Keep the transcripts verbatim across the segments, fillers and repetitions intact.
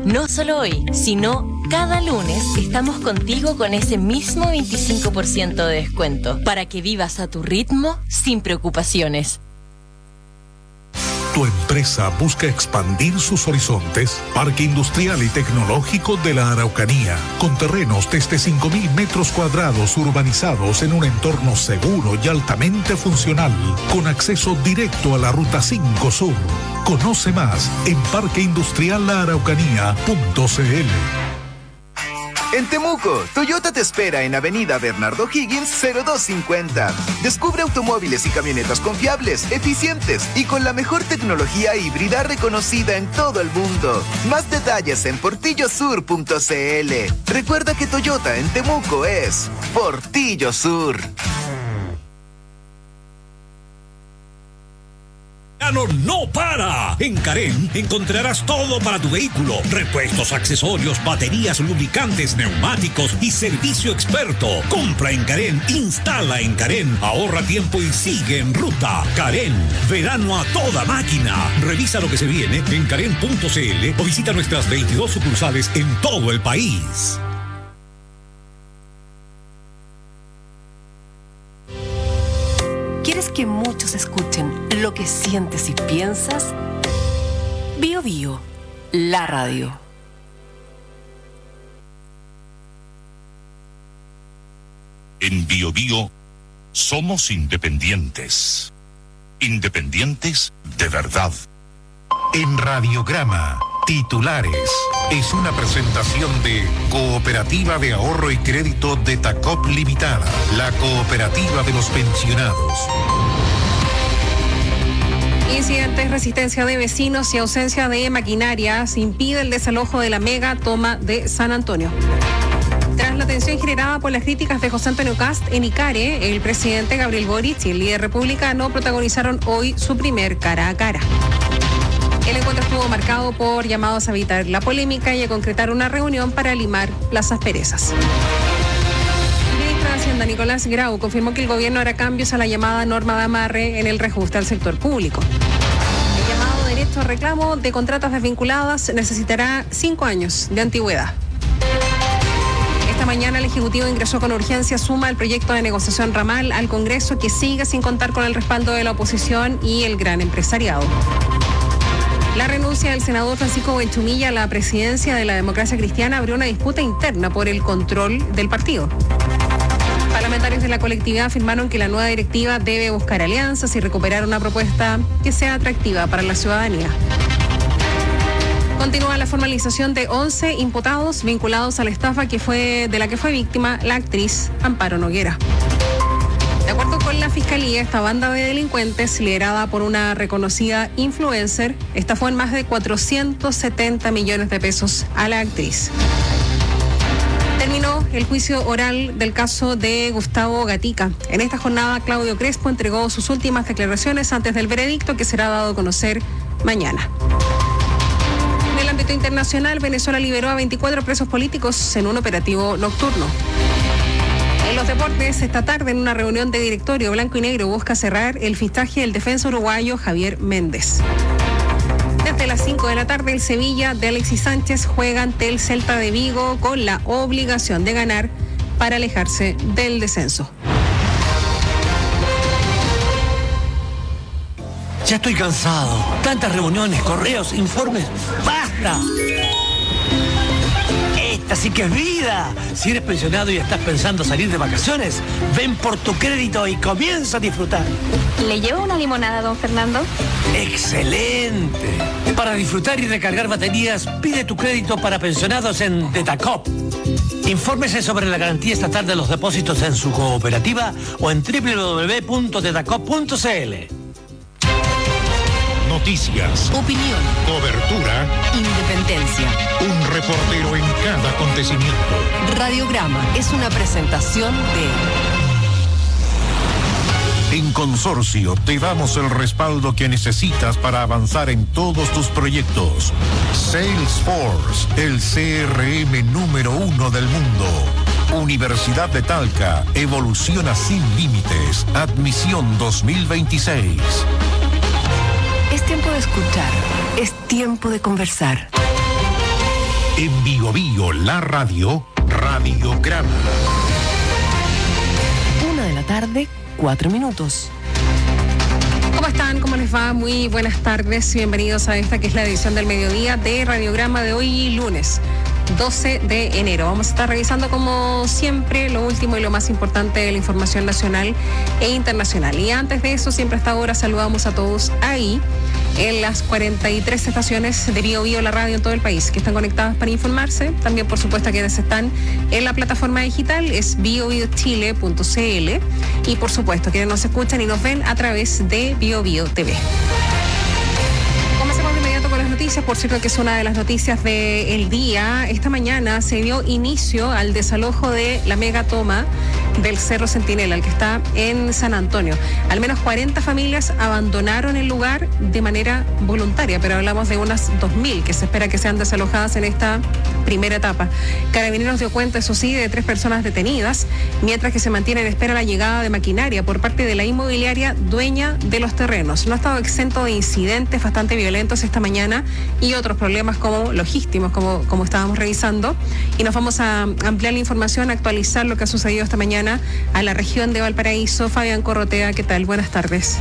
No solo hoy, sino cada lunes estamos contigo con ese mismo veinticinco por ciento de descuento para que vivas a tu ritmo sin preocupaciones. ¿Tu empresa busca expandir sus horizontes? Parque Industrial y Tecnológico de la Araucanía, con terrenos desde cinco mil metros cuadrados urbanizados en un entorno seguro y altamente funcional, con acceso directo a la Ruta cinco Sur. Conoce más en parque industrial la araucanía punto c l. En Temuco, Toyota te espera en Avenida Bernardo Higgins cero dos cincuenta. Descubre automóviles y camionetas confiables, eficientes y con la mejor tecnología híbrida reconocida en todo el mundo. Más detalles en portillo sur punto c l. Recuerda que Toyota en Temuco es Portillo Sur. No para. En Carén encontrarás todo para tu vehículo: repuestos, accesorios, baterías, lubricantes, neumáticos y servicio experto. Compra en Carén, instala en Carén, ahorra tiempo y sigue en ruta. Carén, verano a toda máquina. Revisa lo que se viene en carén punto c l o visita nuestras veintidós sucursales en todo el país. ¿Quieres que muchos escuchen lo que sientes y piensas? Bio Bio, la radio. En Bio Bio somos independientes. Independientes de verdad. En Radiograma, titulares. Es una presentación de Cooperativa de Ahorro y Crédito de Tacop Limitada, la cooperativa de los pensionados. Incidentes, resistencia de vecinos y ausencia de maquinarias impide el desalojo de la mega toma de San Antonio. Tras la tensión generada por las críticas de José Antonio Kast en Icare, el presidente Gabriel Boric y el líder republicano protagonizaron hoy su primer cara a cara. El encuentro estuvo marcado por llamados a evitar la polémica y a concretar una reunión para limar las asperezas. El ministro de Hacienda, Nicolás Grau, confirmó que el gobierno hará cambios a la llamada norma de amarre en el reajuste al sector público. El llamado derecho a reclamo de contratas desvinculadas necesitará cinco años de antigüedad. Esta mañana el Ejecutivo ingresó con urgencia suma el proyecto de negociación ramal al Congreso, que sigue sin contar con el respaldo de la oposición y el gran empresariado. La renuncia del senador Francisco Buenchumilla a la presidencia de la Democracia Cristiana abrió una disputa interna por el control del partido. Parlamentarios de la colectividad afirmaron que la nueva directiva debe buscar alianzas y recuperar una propuesta que sea atractiva para la ciudadanía. Continúa la formalización de once imputados vinculados a la estafa que fue, de la que fue víctima la actriz Amparo Noguera. De acuerdo con la Fiscalía, esta banda de delincuentes, liderada por una reconocida influencer, estafó en más de cuatrocientos setenta millones de pesos a la actriz. Terminó el juicio oral del caso de Gustavo Gatica. En esta jornada, Claudio Crespo entregó sus últimas declaraciones antes del veredicto, que será dado a conocer mañana. En el ámbito internacional, Venezuela liberó a veinticuatro presos políticos en un operativo nocturno. En los deportes, esta tarde en una reunión de directorio, Blanco y Negro busca cerrar el fichaje del defensa uruguayo Javier Méndez. Desde las cinco de la tarde, el Sevilla de Alexis Sánchez juega ante el Celta de Vigo con la obligación de ganar para alejarse del descenso. Ya estoy cansado. Tantas reuniones, correos, informes. ¡Basta! Esta sí que es vida. Si eres pensionado y estás pensando salir de vacaciones, ven por tu crédito y comienza a disfrutar. ¿Le llevo una limonada, don Fernando? ¡Excelente! Para disfrutar y recargar baterías, pide tu crédito para pensionados en Detacop. Infórmese sobre la garantía estatal de los depósitos en su cooperativa o en doble u doble u doble u punto detacop punto c l. Noticias, opinión, cobertura, independencia. Un reportero en cada acontecimiento. Radiograma es una presentación de... En Consorcio te damos el respaldo que necesitas para avanzar en todos tus proyectos. Salesforce, el C R M número uno del mundo. Universidad de Talca, evoluciona sin límites. Admisión dos mil veintiséis. Es tiempo de escuchar, es tiempo de conversar. En Bio Bio, la radio, Radiograma. Una de la tarde, cuatro minutos. ¿Cómo están? ¿Cómo les va? Muy buenas tardes. Bienvenidos a esta que es la edición del mediodía de Radiograma de hoy, lunes doce de enero. Vamos a estar revisando como siempre lo último y lo más importante de la información nacional e internacional. Y antes de eso, siempre hasta ahora saludamos a todos ahí en las cuarenta y tres estaciones de Bio Bio, la radio en todo el país, que están conectadas para informarse. También, por supuesto, a quienes están en la plataforma digital, es bio bio chile punto c l. Y, por supuesto, quienes nos escuchan y nos ven a través de Bio Bio T V. Comencemos de inmediato con las noticias, por cierto que es una de las noticias del día. Esta mañana se dio inicio al desalojo de la megatoma del Cerro Centinela, el que está en San Antonio. Al menos cuarenta familias abandonaron el lugar de manera voluntaria, pero hablamos de unas dos mil que se espera que sean desalojadas en esta primera etapa. Carabineros dio cuenta, eso sí, de tres personas detenidas, mientras que se mantiene en espera la llegada de maquinaria por parte de la inmobiliaria dueña de los terrenos. No ha estado exento de incidentes bastante violentos esta mañana y otros problemas como logísticos, como, como estábamos revisando. Y nos vamos a ampliar la información, actualizar lo que ha sucedido esta mañana a la región de Valparaíso. Fabián Corrotea, ¿qué tal? Buenas tardes.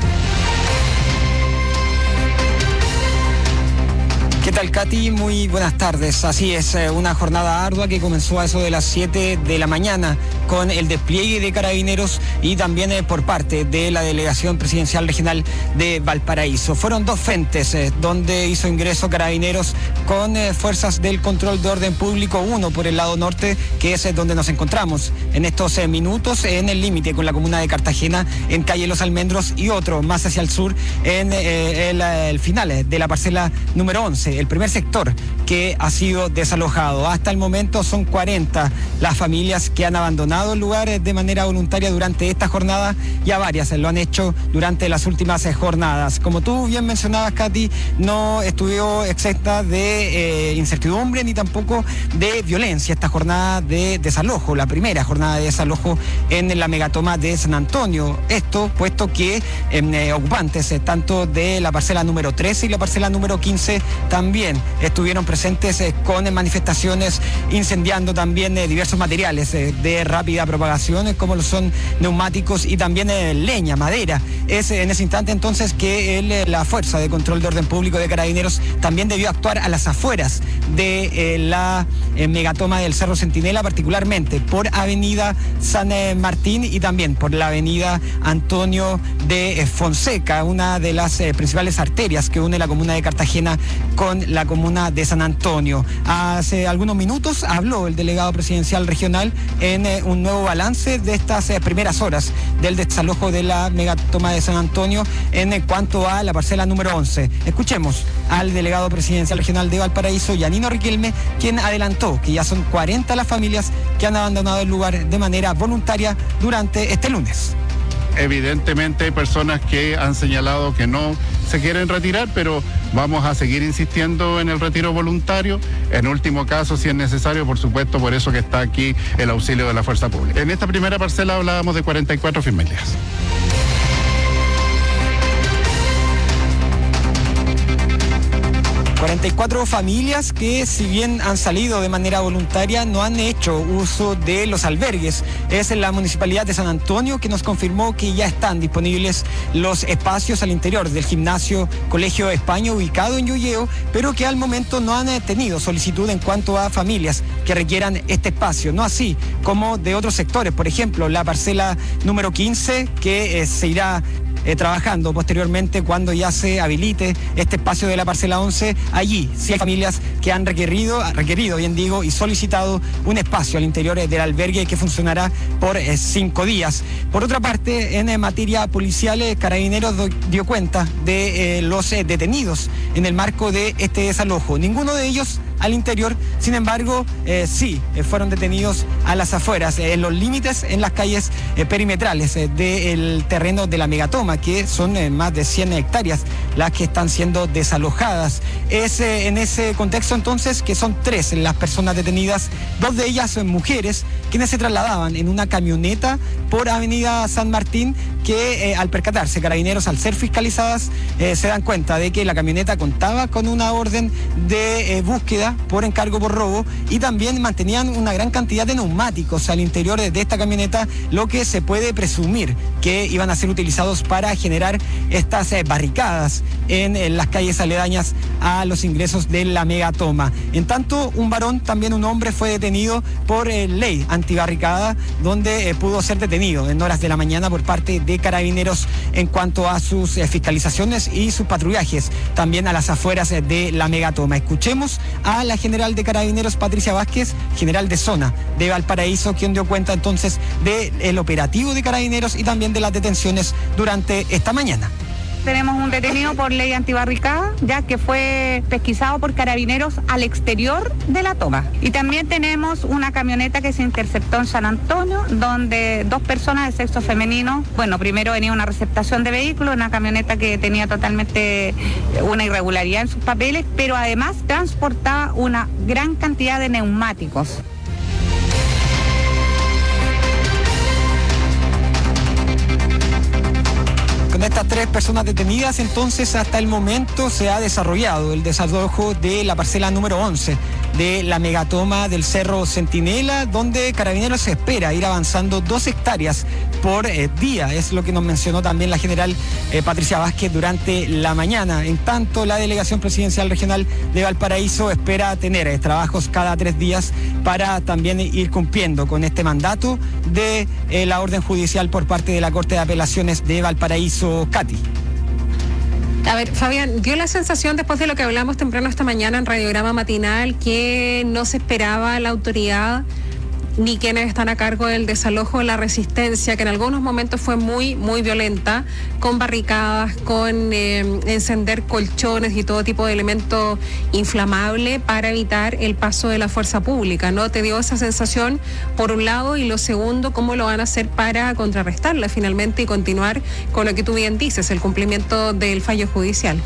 ¿Qué tal, Katy? Muy buenas tardes. Así es, una jornada ardua que comenzó a eso de las siete de la mañana con el despliegue de carabineros y también eh, por parte de la Delegación Presidencial Regional de Valparaíso. Fueron dos frentes eh, donde hizo ingreso carabineros con eh, fuerzas del control de orden público, uno por el lado norte, que es eh, donde nos encontramos en estos eh, minutos, en el límite con la comuna de Cartagena, en calle Los Almendros, y otro más hacia el sur, en eh, el, el final de la parcela número once. El primer sector que ha sido desalojado. Hasta el momento son cuarenta las familias que han abandonado el lugar de manera voluntaria durante esta jornada. Ya varias lo han hecho durante las últimas jornadas. Como tú bien mencionabas, Katy, no estuvo exenta de eh, incertidumbre ni tampoco de violencia esta jornada de desalojo, la primera jornada de desalojo en la megatoma de San Antonio. Esto puesto que eh, ocupantes eh, tanto de la parcela número trece y la parcela número quince también estuvieron presentes eh, con manifestaciones, incendiando también eh, diversos materiales eh, de rápida propagación, eh, como lo son neumáticos y también eh, leña, madera. Es eh, en ese instante entonces que el, eh, la Fuerza de Control de Orden Público de Carabineros también debió actuar a las afueras de eh, la eh, megatoma del Cerro Centinela, particularmente por Avenida San eh, Martín y también por la Avenida Antonio de eh, Fonseca, una de las eh, principales arterias que une la comuna de Cartagena con la comuna de San Antonio. Hace algunos minutos habló el delegado presidencial regional en eh, un nuevo balance de estas eh, primeras horas del desalojo de la megatoma de San Antonio en eh, cuanto a la parcela número once. Escuchemos al delegado presidencial regional de Valparaíso, Yanino Riquelme, quien adelantó que ya son cuarenta las familias que han abandonado el lugar de manera voluntaria durante este lunes. Evidentemente hay personas que han señalado que no se quieren retirar, pero vamos a seguir insistiendo en el retiro voluntario. En último caso, si es necesario, por supuesto, por eso que está aquí el auxilio de la fuerza pública. En esta primera parcela hablábamos de cuarenta y cuatro familias. cuarenta y cuatro familias que, si bien han salido de manera voluntaria, no han hecho uso de los albergues. Es en la Municipalidad de San Antonio que nos confirmó que ya están disponibles los espacios al interior del gimnasio Colegio España, ubicado en Llolleo, pero que al momento no han tenido solicitud en cuanto a familias que requieran este espacio. No así como de otros sectores, por ejemplo, la parcela número quince, que eh, se irá Eh, trabajando posteriormente cuando ya se habilite este espacio de la parcela once. Allí sí hay familias que han requerido, requerido bien digo, y solicitado un espacio al interior del albergue que funcionará por eh, cinco días. Por otra parte, en eh, materia policial, eh, Carabineros do, dio cuenta de eh, los eh, detenidos en el marco de este desalojo. Ninguno de ellos al interior, sin embargo, eh, sí, eh, fueron detenidos a las afueras, eh, en los límites, en las calles eh, perimetrales eh, del terreno de la megatoma, que son eh, más de cien hectáreas las que están siendo desalojadas. Es eh, en ese contexto entonces que son tres las personas detenidas, dos de ellas son mujeres, quienes se trasladaban en una camioneta por Avenida San Martín, que eh, al percatarse Carabineros, al ser fiscalizadas, eh, se dan cuenta de que la camioneta contaba con una orden de eh, búsqueda camioneta por encargo por robo y también mantenían una gran cantidad de neumáticos al interior de esta camioneta, lo que se puede presumir que iban a ser utilizados para generar estas eh, barricadas en, en las calles aledañas a los ingresos de la megatoma. En tanto, un varón, también un hombre, fue detenido por eh, ley antibarricada, donde eh, pudo ser detenido en horas de la mañana por parte de Carabineros en cuanto a sus eh, fiscalizaciones y sus patrullajes, también a las afueras eh, de la megatoma. Escuchemos a la general de Carabineros, Patricia Vázquez, general de zona de Valparaíso, quien dio cuenta entonces del operativo de Carabineros y también de las detenciones durante esta mañana. Tenemos un detenido por ley antibarricada, ya que fue pesquisado por Carabineros al exterior de la toma. Y también tenemos una camioneta que se interceptó en San Antonio, donde dos personas de sexo femenino, bueno, primero venía una receptación de vehículos, una camioneta que tenía totalmente una irregularidad en sus papeles, pero además transportaba una gran cantidad de neumáticos. Con estas tres personas detenidas, entonces, hasta el momento se ha desarrollado el desalojo de la parcela número once de la megatoma del Cerro Centinela, donde Carabineros espera ir avanzando dos hectáreas por eh, día. Es lo que nos mencionó también la general eh, Patricia Vázquez durante la mañana. En tanto, la Delegación Presidencial Regional de Valparaíso espera tener eh, trabajos cada tres días para también ir cumpliendo con este mandato de eh, la orden judicial por parte de la Corte de Apelaciones de Valparaíso, Katy. A ver, Fabián, dio la sensación después de lo que hablamos temprano esta mañana en Radiograma Matinal que no se esperaba la autoridad ni quienes están a cargo del desalojo de la resistencia, que en algunos momentos fue muy, muy violenta, con barricadas, con eh, encender colchones y todo tipo de elemento inflamable para evitar el paso de la fuerza pública, ¿no? ¿Te dio esa sensación, por un lado? Y lo segundo, ¿cómo lo van a hacer para contrarrestarla finalmente y continuar con lo que tú bien dices, el cumplimiento del fallo judicial?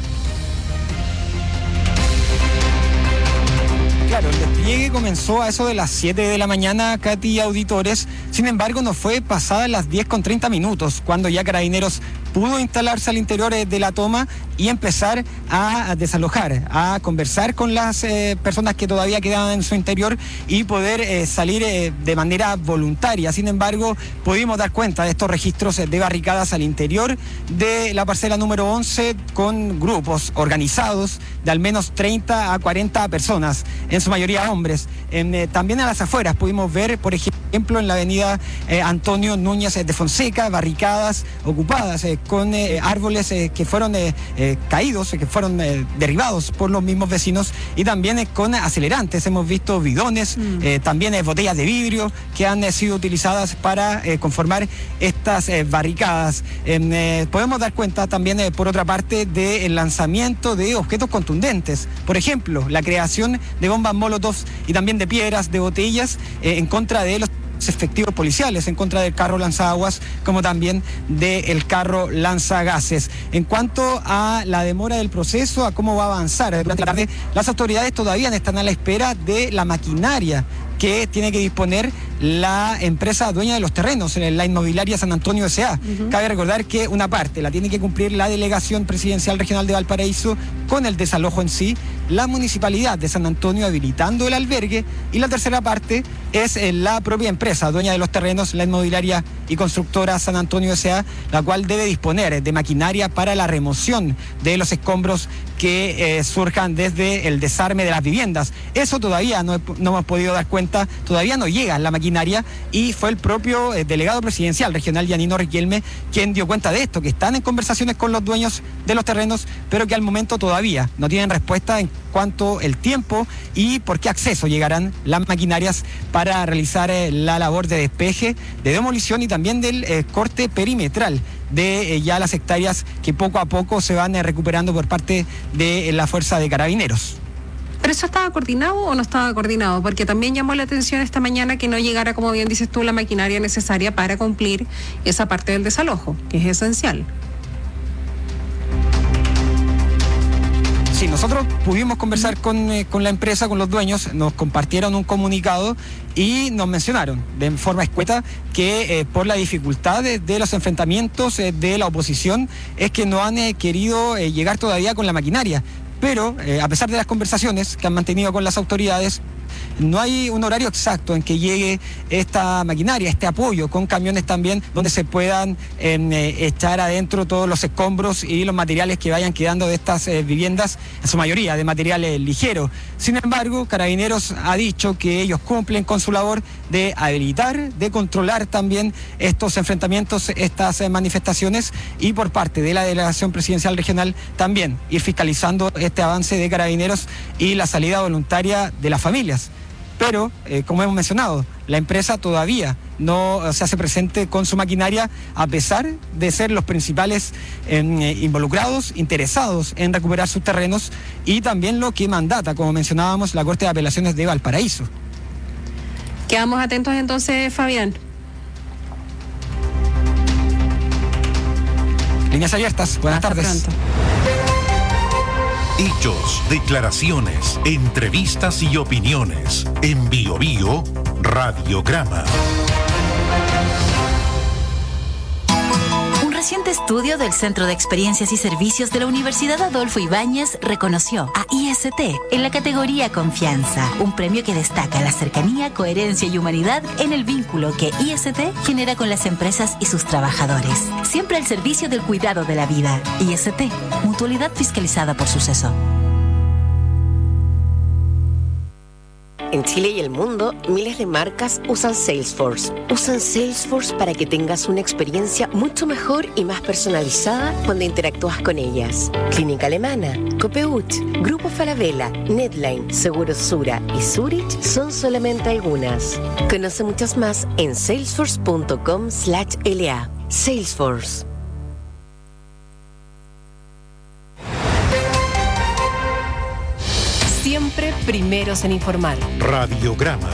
Claro, el despliegue comenzó a eso de las siete de la mañana, Katy, auditores. Sin embargo, no fue pasadas las diez con treinta minutos, cuando ya Carabineros pudo instalarse al interior de la toma y empezar a desalojar, a conversar con las eh, personas que todavía quedaban en su interior y poder eh, salir eh, de manera voluntaria. Sin embargo, pudimos dar cuenta de estos registros de barricadas al interior de la parcela número once, con grupos organizados de al menos treinta a cuarenta personas, en su mayoría hombres. En, eh, también a las afueras pudimos ver, por ejemplo, en la avenida eh, Antonio Núñez de Fonseca, barricadas ocupadas eh, con eh, árboles eh, que fueron eh, eh, caídos, eh, que fueron eh, derribados por los mismos vecinos, y también eh, con acelerantes. Hemos visto bidones, mm. eh, también eh, botellas de vidrio que han eh, sido utilizadas para eh, conformar estas eh, barricadas. Eh, podemos dar cuenta también, eh, por otra parte, del lanzamiento de objetos contundentes. Por ejemplo, la creación de bombas molotov y también de piedras, de botellas, eh, en contra de los efectivos policiales, en contra del carro lanzaguas, como también del carro lanzagases. En cuanto a la demora del proceso, a cómo va a avanzar durante la tarde, las autoridades todavía están a la espera de la maquinaria que tiene que disponer la empresa dueña de los terrenos, la inmobiliaria San Antonio S A Uh-huh. Cabe recordar que una parte la tiene que cumplir la Delegación Presidencial Regional de Valparaíso con el desalojo en sí, la Municipalidad de San Antonio habilitando el albergue, y la tercera parte es la propia empresa dueña de los terrenos, la inmobiliaria y constructora San Antonio S A, la cual debe disponer de maquinaria para la remoción de los escombros que eh, surjan desde el desarme de las viviendas. Eso todavía no, no hemos podido dar cuenta, todavía no llega la maquinaria, y fue el propio eh, delegado presidencial regional, Yanino Riquelme, quien dio cuenta de esto, que están en conversaciones con los dueños de los terrenos, pero que al momento todavía no tienen respuesta en cuanto al tiempo y por qué acceso llegarán las maquinarias para realizar eh, la labor de despeje, de demolición y también del eh, corte perimetral de eh, ya las hectáreas que poco a poco se van eh, recuperando por parte de eh, la Fuerza de Carabineros. ¿Pero eso estaba coordinado o no estaba coordinado? Porque también llamó la atención esta mañana que no llegara, como bien dices tú, la maquinaria necesaria para cumplir esa parte del desalojo, que es esencial. Sí, nosotros pudimos conversar con, eh, con la empresa, con los dueños, nos compartieron un comunicado y nos mencionaron de forma escueta que eh, por la dificultad de, de los enfrentamientos eh, de la oposición es que no han eh, querido eh, llegar todavía con la maquinaria. Pero eh, a pesar de las conversaciones que han mantenido con las autoridades, no hay un horario exacto en que llegue esta maquinaria, este apoyo, con camiones también donde se puedan eh, echar adentro todos los escombros y los materiales que vayan quedando de estas eh, viviendas, en su mayoría de materiales ligeros. Sin embargo, Carabineros ha dicho que ellos cumplen con su labor de habilitar, de controlar también estos enfrentamientos, estas eh, manifestaciones, y por parte de la Delegación Presidencial Regional también ir fiscalizando este avance de Carabineros y la salida voluntaria de las familias. Pero, eh, como hemos mencionado, la empresa todavía no se hace presente con su maquinaria, a pesar de ser los principales eh, involucrados, interesados en recuperar sus terrenos, y también lo que mandata, como mencionábamos, la Corte de Apelaciones de Valparaíso. Quedamos atentos entonces, Fabián. Líneas abiertas, buenas Hasta tardes. Pronto. Hechos, declaraciones, entrevistas y opiniones. En Bio Bio, Radiograma. Un reciente estudio del Centro de Experiencias y Servicios de la Universidad Adolfo Ibáñez reconoció a I S T en la categoría Confianza, un premio que destaca la cercanía, coherencia y humanidad en el vínculo que I S T genera con las empresas y sus trabajadores. Siempre al servicio del cuidado de la vida. I S T, mutualidad fiscalizada por Suceso. En Chile y el mundo, miles de marcas usan Salesforce. Usan Salesforce para que tengas una experiencia mucho mejor y más personalizada cuando interactúas con ellas. Clínica Alemana, Copeuch, Grupo Falabella, Netline, Seguros Sura y Zurich son solamente algunas. Conoce muchas más en salesforce punto com slash L A. Salesforce. Siempre primeros en informar. Radiograma.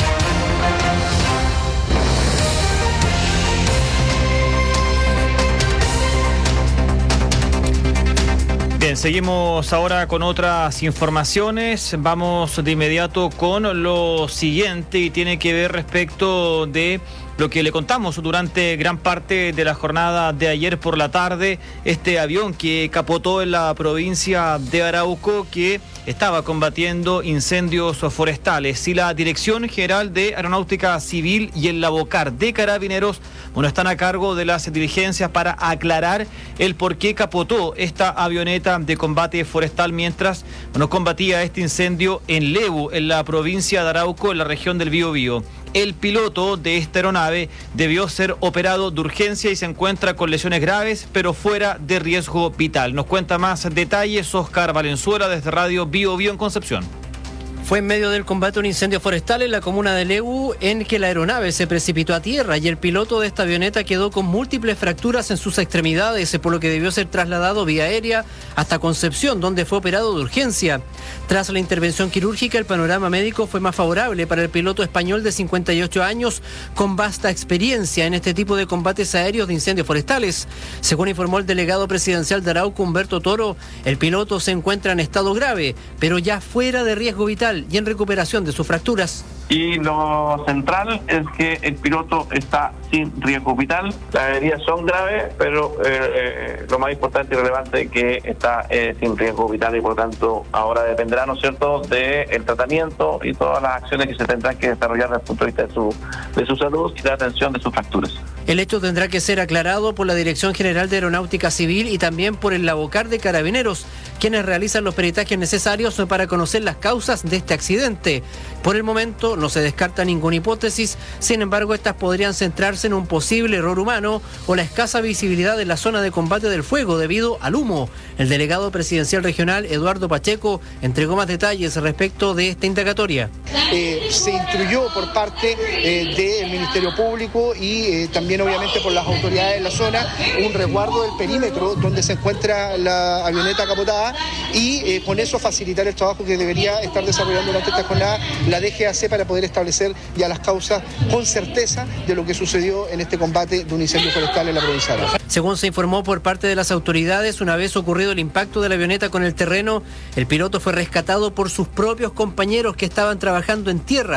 Bien, seguimos ahora con otras informaciones. Vamos de inmediato con lo siguiente, y tiene que ver respecto de lo que le contamos durante gran parte de la jornada de ayer por la tarde, este avión que capotó en la provincia de Arauco, que estaba combatiendo incendios forestales. Y la Dirección General de Aeronáutica Civil y el Labocar de Carabineros, bueno, están a cargo de las diligencias para aclarar el por qué capotó esta avioneta de combate forestal mientras, bueno, combatía este incendio en Lebu, en la provincia de Arauco, en la región del Biobío. El piloto de esta aeronave debió ser operado de urgencia y se encuentra con lesiones graves, pero fuera de riesgo vital. Nos cuenta más detalles Oscar Valenzuela desde Radio Bio Bio en Concepción. Fue en medio del combate a un incendio forestal en la comuna de Lebu en que la aeronave se precipitó a tierra y el piloto de esta avioneta quedó con múltiples fracturas en sus extremidades, por lo que debió ser trasladado vía aérea hasta Concepción, donde fue operado de urgencia. Tras la intervención quirúrgica, el panorama médico fue más favorable para el piloto español de cincuenta y ocho años con vasta experiencia en este tipo de combates aéreos de incendios forestales. Según informó el delegado presidencial de Arauco, Humberto Toro, el piloto se encuentra en estado grave, pero ya fuera de riesgo vital y en recuperación de sus fracturas. Y lo central es que el piloto está sin riesgo vital. Las heridas son graves, pero eh, eh, lo más importante y relevante es que está eh, sin riesgo vital y por lo tanto ahora dependerá, ¿no es cierto?, del tratamiento y todas las acciones que se tendrán que desarrollar desde el punto de vista de su, de su salud y de la atención de sus fracturas. El hecho tendrá que ser aclarado por la Dirección General de Aeronáutica Civil y también por el Labocar de Carabineros, quienes realizan los peritajes necesarios para conocer las causas de este accidente. Por el momento no se descarta ninguna hipótesis, sin embargo estas podrían centrarse en un posible error humano o la escasa visibilidad en la zona de combate del fuego debido al humo. El delegado presidencial regional, Eduardo Pacheco, entregó más detalles respecto de esta indagatoria. Eh, se instruyó por parte eh, del Ministerio Público y eh, también obviamente por las autoridades de la zona un resguardo del perímetro donde se encuentra la avioneta capotada y eh, con eso facilitar el trabajo que debería estar desarrollando durante esta jornada la D G A C para poder establecer ya las causas con certeza de lo que sucedió en este combate de un incendio forestal en la provincia de Arauco. Según se informó por parte de las autoridades, una vez ocurrido el impacto de la avioneta con el terreno, el piloto fue rescatado por sus propios compañeros que estaban trabajando en tierra.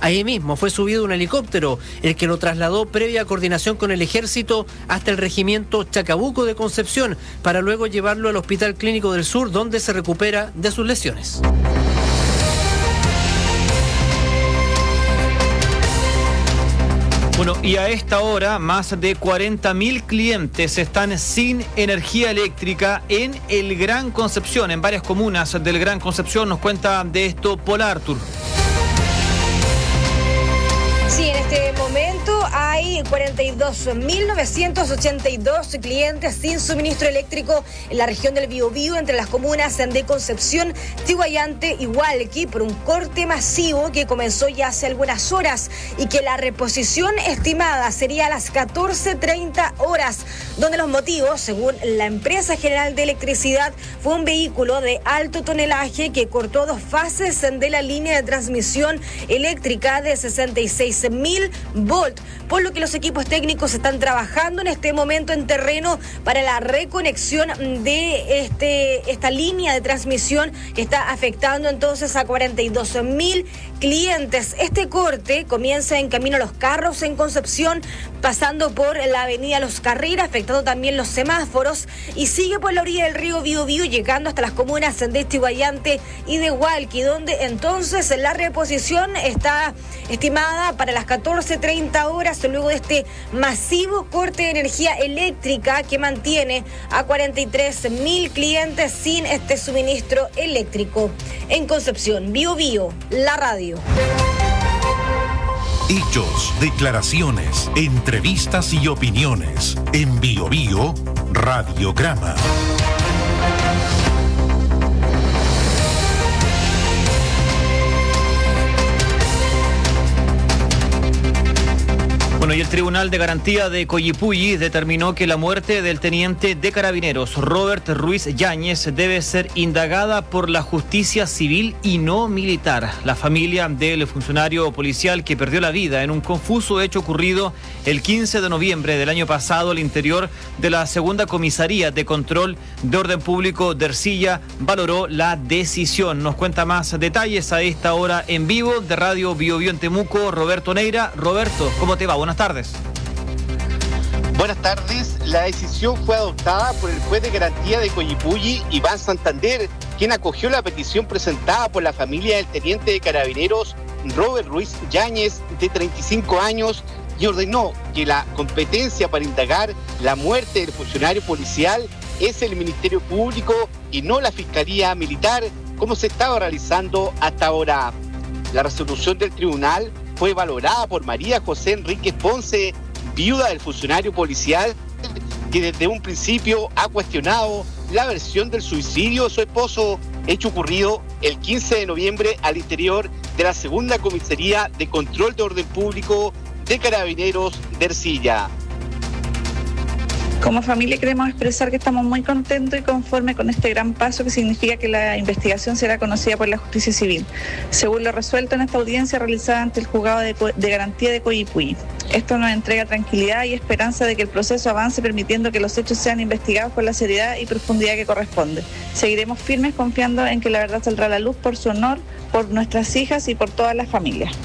Ahí mismo fue subido un helicóptero, el que lo trasladó previa coordinación con el ejército hasta el regimiento Chacabuco de Concepción, para luego llevarlo al Hospital Clínico del Sur, donde se recupera de sus lesiones. Bueno, y a esta hora más de cuarenta mil clientes están sin energía eléctrica en el Gran Concepción, en varias comunas del Gran Concepción. Nos cuenta de esto Paula Artur. Sí, en este momento hay cuarenta y dos mil novecientos ochenta y dos clientes sin suministro eléctrico en la región del Biobío, entre las comunas de Concepción, Tiguayante y Hualqui, por un corte masivo que comenzó ya hace algunas horas y que la reposición estimada sería a las catorce treinta horas, donde los motivos, según la Empresa General de Electricidad, fue un vehículo de alto tonelaje que cortó dos fases de la línea de transmisión eléctrica de sesenta y seis mil volt, por lo que los equipos técnicos están trabajando en este momento en terreno para la reconexión de este esta línea de transmisión que está afectando entonces a cuarenta y dos mil clientes. Este corte comienza en Camino a los Carros en Concepción, pasando por la avenida Los Carreras, afectando también los semáforos, y sigue por la orilla del río Biobío, llegando hasta las comunas de Tiguayante y de Hualqui, donde entonces la reposición está estimada para las catorce treinta horas, luego de este masivo corte de energía eléctrica que mantiene a cuarenta y tres mil clientes sin este suministro eléctrico. En Concepción, Biobío, la radio. Hechos, declaraciones, entrevistas y opiniones. En Biobío, Radiograma. Bueno, y el Tribunal de Garantía de Coyipulli determinó que la muerte del teniente de Carabineros Robert Ruiz Yáñez debe ser indagada por la justicia civil y no militar. La familia del funcionario policial que perdió la vida en un confuso hecho ocurrido el quince de noviembre del año pasado al interior de la segunda comisaría de control de orden público de Ercilla valoró la decisión. Nos cuenta más detalles a esta hora en vivo de Radio Biobío en Temuco, Roberto Neira. Roberto, ¿cómo te va? Buenas tardes. Buenas tardes. La decisión fue adoptada por el juez de garantía de Coyipulli, Iván Santander, quien acogió la petición presentada por la familia del teniente de Carabineros Robert Ruiz Yáñez, de treinta y cinco años, y ordenó que la competencia para indagar la muerte del funcionario policial es el Ministerio Público y no la Fiscalía Militar, como se estaba realizando hasta ahora. La resolución del tribunal fue valorada por María José Enríquez Ponce, viuda del funcionario policial, que desde un principio ha cuestionado la versión del suicidio de su esposo, hecho ocurrido el quince de noviembre al interior de la segunda comisaría de control de orden público de Carabineros de Ercilla. Como familia queremos expresar que estamos muy contentos y conformes con este gran paso que significa que la investigación será conocida por la justicia civil, según lo resuelto en esta audiencia realizada ante el juzgado de, de garantía de Coyipulli. Esto nos entrega tranquilidad y esperanza de que el proceso avance, permitiendo que los hechos sean investigados con la seriedad y profundidad que corresponde. Seguiremos firmes confiando en que la verdad saldrá a la luz por su honor, por nuestras hijas y por todas las familias.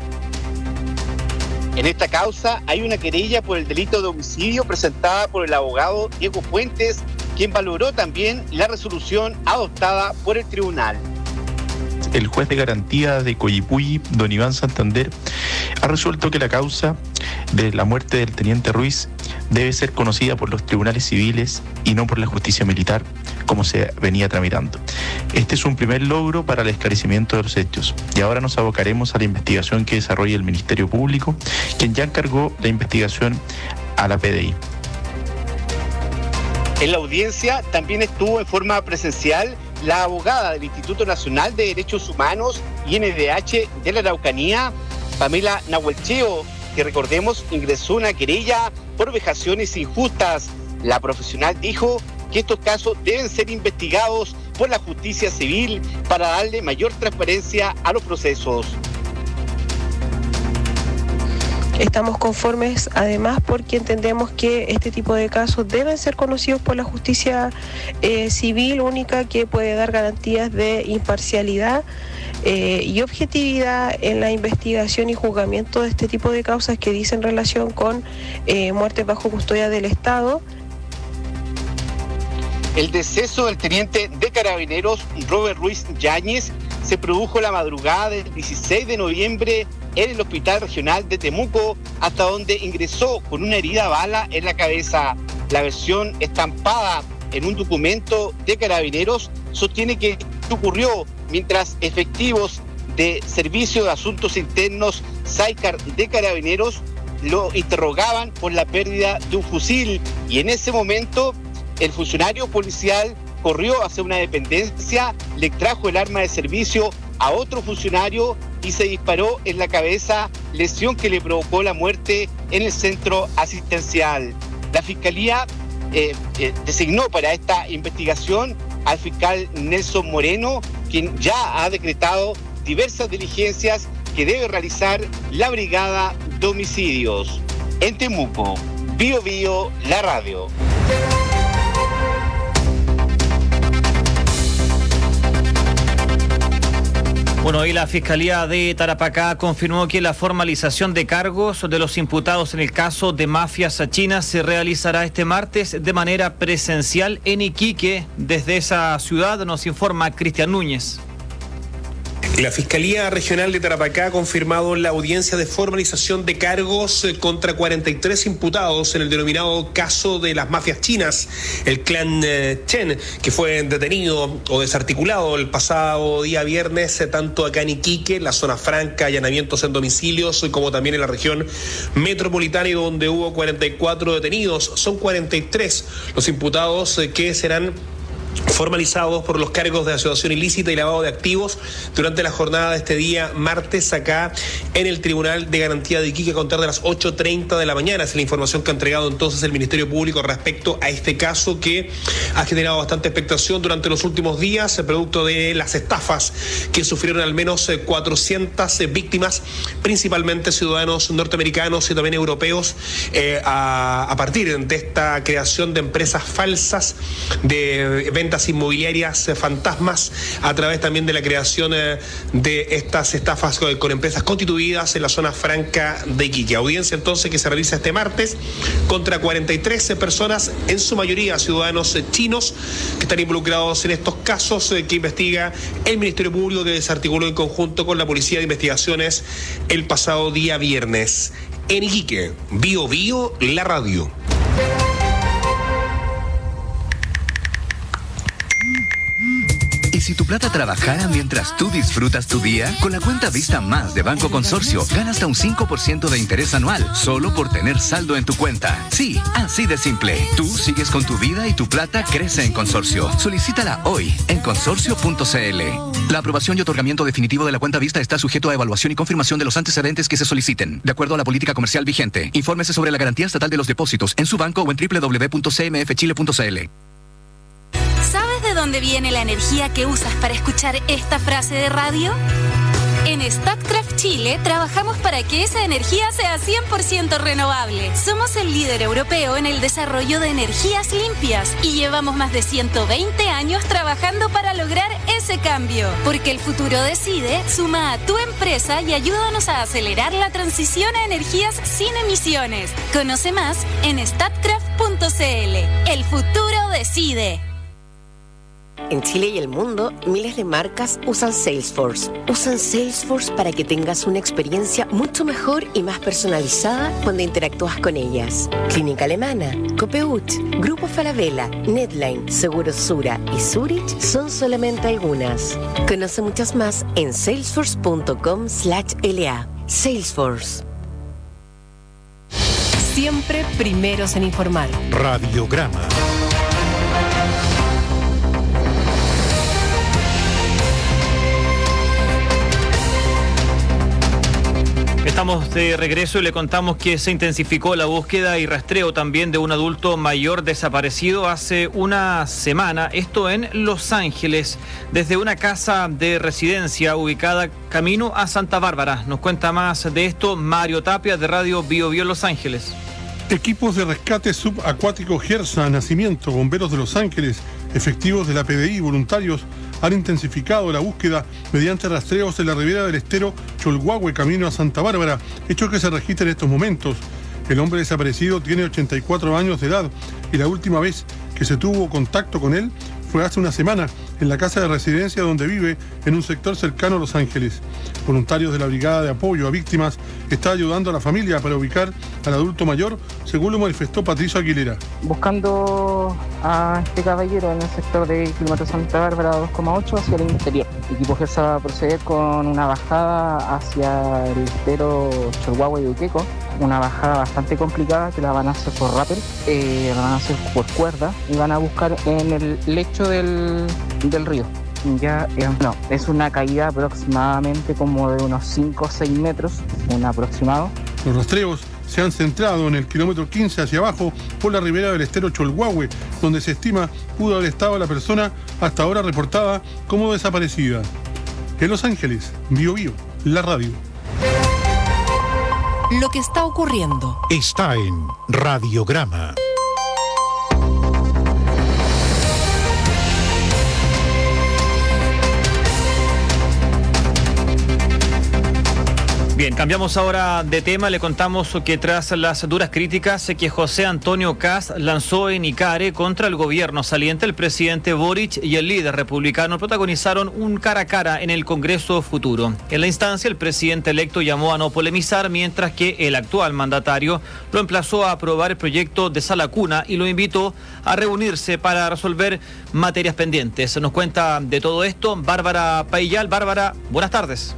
En esta causa hay una querella por el delito de homicidio presentada por el abogado Diego Fuentes, quien valoró también la resolución adoptada por el tribunal. El juez de garantía de Coyipulli, don Iván Santander, ha resuelto que la causa de la muerte del teniente Ruiz debe ser conocida por los tribunales civiles y no por la justicia militar, como se venía tramitando. Este es un primer logro para el esclarecimiento de los hechos, y ahora nos abocaremos a la investigación que desarrolla el Ministerio Público, quien ya encargó la investigación a la P D I. En la audiencia también estuvo en forma presencial la abogada del Instituto Nacional de Derechos Humanos I N D H de la Araucanía, Pamela Nahuelcheo, que recordemos ingresó una querella por vejaciones injustas. La profesional dijo que estos casos deben ser investigados por la justicia civil para darle mayor transparencia a los procesos. Estamos conformes además porque entendemos que este tipo de casos deben ser conocidos por la justicia eh, civil única, que puede dar garantías de imparcialidad eh, y objetividad en la investigación y juzgamiento de este tipo de causas que dicen relación con eh, muertes bajo custodia del Estado. El deceso del teniente de Carabineros Robert Ruiz Yáñez se produjo la madrugada del dieciséis de noviembre en el Hospital Regional de Temuco, hasta donde ingresó con una herida a bala en la cabeza. La versión estampada en un documento de Carabineros sostiene que ocurrió mientras efectivos de Servicio de Asuntos Internos SAICAR de Carabineros lo interrogaban por la pérdida de un fusil, y en ese momento el funcionario policial corrió hacia una dependencia, le trajo el arma de servicio a otro funcionario y se disparó en la cabeza, lesión que le provocó la muerte en el centro asistencial. La Fiscalía eh, eh, designó para esta investigación al fiscal Nelson Moreno, quien ya ha decretado diversas diligencias que debe realizar la Brigada de Homicidios. En Temuco, Bío Bío, la radio. Bueno, y la Fiscalía de Tarapacá confirmó que la formalización de cargos de los imputados en el caso de mafias chinas se realizará este martes de manera presencial en Iquique. Desde esa ciudad nos informa Cristian Núñez. La Fiscalía Regional de Tarapacá ha confirmado la audiencia de formalización de cargos contra cuarenta y tres imputados en el denominado caso de las mafias chinas, el clan eh, Chen, que fue detenido o desarticulado el pasado día viernes, eh, tanto acá en Iquique, la zona franca, allanamientos en domicilios, como también en la región metropolitana, y donde hubo cuarenta y cuatro detenidos. Son cuarenta y tres los imputados eh, que serán formalizados por los cargos de asociación ilícita y lavado de activos durante la jornada de este día martes acá en el Tribunal de Garantía de Iquique a contar de las ocho treinta de la mañana. Es la información que ha entregado entonces el Ministerio Público respecto a este caso que ha generado bastante expectación durante los últimos días, producto de las estafas que sufrieron al menos cuatrocientas víctimas, principalmente ciudadanos norteamericanos y también europeos, eh, a, a partir de esta creación de empresas falsas, de ventas inmobiliarias eh, fantasmas, a través también de la creación eh, de estas estafas con, con empresas constituidas en la zona franca de Iquique. Audiencia entonces que se realiza este martes contra cuarenta y tres personas, en su mayoría ciudadanos eh, chinos, que están involucrados en estos casos eh, que investiga el Ministerio Público, que desarticuló en conjunto con la Policía de Investigaciones el pasado día viernes. En Iquique, Bío Bío, la radio. ¿Y si tu plata trabajara mientras tú disfrutas tu día? Con la cuenta Vista Más de Banco Consorcio, gana hasta un cinco por ciento de interés anual, solo por tener saldo en tu cuenta. Sí, así de simple. Tú sigues con tu vida y tu plata crece en Consorcio. Solicítala hoy en consorcio punto c l. La aprobación y otorgamiento definitivo de la cuenta Vista está sujeto a evaluación y confirmación de los antecedentes que se soliciten, de acuerdo a la política comercial vigente. Infórmese sobre la garantía estatal de los depósitos en su banco o en doble u doble u doble u punto c m f chile punto c l. ¿Sabes de dónde viene la energía que usas para escuchar esta frase de radio? En Statkraft Chile trabajamos para que esa energía sea cien por ciento renovable. Somos el líder europeo en el desarrollo de energías limpias y llevamos más de ciento veinte años trabajando para lograr ese cambio. Porque el futuro decide, suma a tu empresa y ayúdanos a acelerar la transición a energías sin emisiones. Conoce más en statkraft punto c l. El futuro decide. En Chile y el mundo, miles de marcas usan Salesforce. Usan Salesforce para que tengas una experiencia mucho mejor y más personalizada cuando interactúas con ellas. Clínica Alemana, Copeuch, Grupo Falabella, Netline, Seguros Sura y Zurich son solamente algunas. Conoce muchas más en salesforce punto com slash l a. Salesforce. Siempre primeros en informar. Radiograma. Estamos de regreso y le contamos que se intensificó la búsqueda y rastreo también de un adulto mayor desaparecido hace una semana, esto en Los Ángeles, desde una casa de residencia ubicada camino a Santa Bárbara. Nos cuenta más de esto Mario Tapia de Radio Bío Bío Los Ángeles. Equipos de rescate subacuático Gersa, Nacimiento, bomberos de Los Ángeles, efectivos de la P D I, voluntarios, han intensificado la búsqueda mediante rastreos en la ribera del estero Cholhuahue, camino a Santa Bárbara, hecho que se registra en estos momentos. El hombre desaparecido tiene ochenta y cuatro años de edad y la última vez que se tuvo contacto con él fue hace una semana en la casa de residencia donde vive en un sector cercano a Los Ángeles. Voluntarios de la Brigada de Apoyo a Víctimas están ayudando a la familia para ubicar al adulto mayor, según lo manifestó Patricio Aguilera. Buscando a este caballero en el sector de kilómetro Santa Bárbara dos coma ocho hacia el interior. El equipo GERSA va a proceder con una bajada hacia el estero Cholhuahue de Uqueco, una bajada bastante complicada que la van a hacer por rappel, eh, la van a hacer por cuerda y van a buscar en el lecho del, del río. Ya, eh, no, es una caída aproximadamente como de unos cinco o seis metros, un aproximado. Los rastreos se han centrado en el kilómetro quince hacia abajo por la ribera del estero Cholhuahue, donde se estima pudo haber estado la persona hasta ahora reportada como desaparecida. En Los Ángeles, Bio Bio, la radio. Lo que está ocurriendo está en Radiograma. Bien, cambiamos ahora de tema. Le contamos que tras las duras críticas que José Antonio Kast lanzó en Icare contra el gobierno saliente, el presidente Boric y el líder republicano protagonizaron un cara a cara en el Congreso Futuro. En la instancia, el presidente electo llamó a no polemizar, mientras que el actual mandatario lo emplazó a aprobar el proyecto de Sala Cuna y lo invitó a reunirse para resolver materias pendientes. Nos cuenta de todo esto Bárbara Paillal. Bárbara, buenas tardes.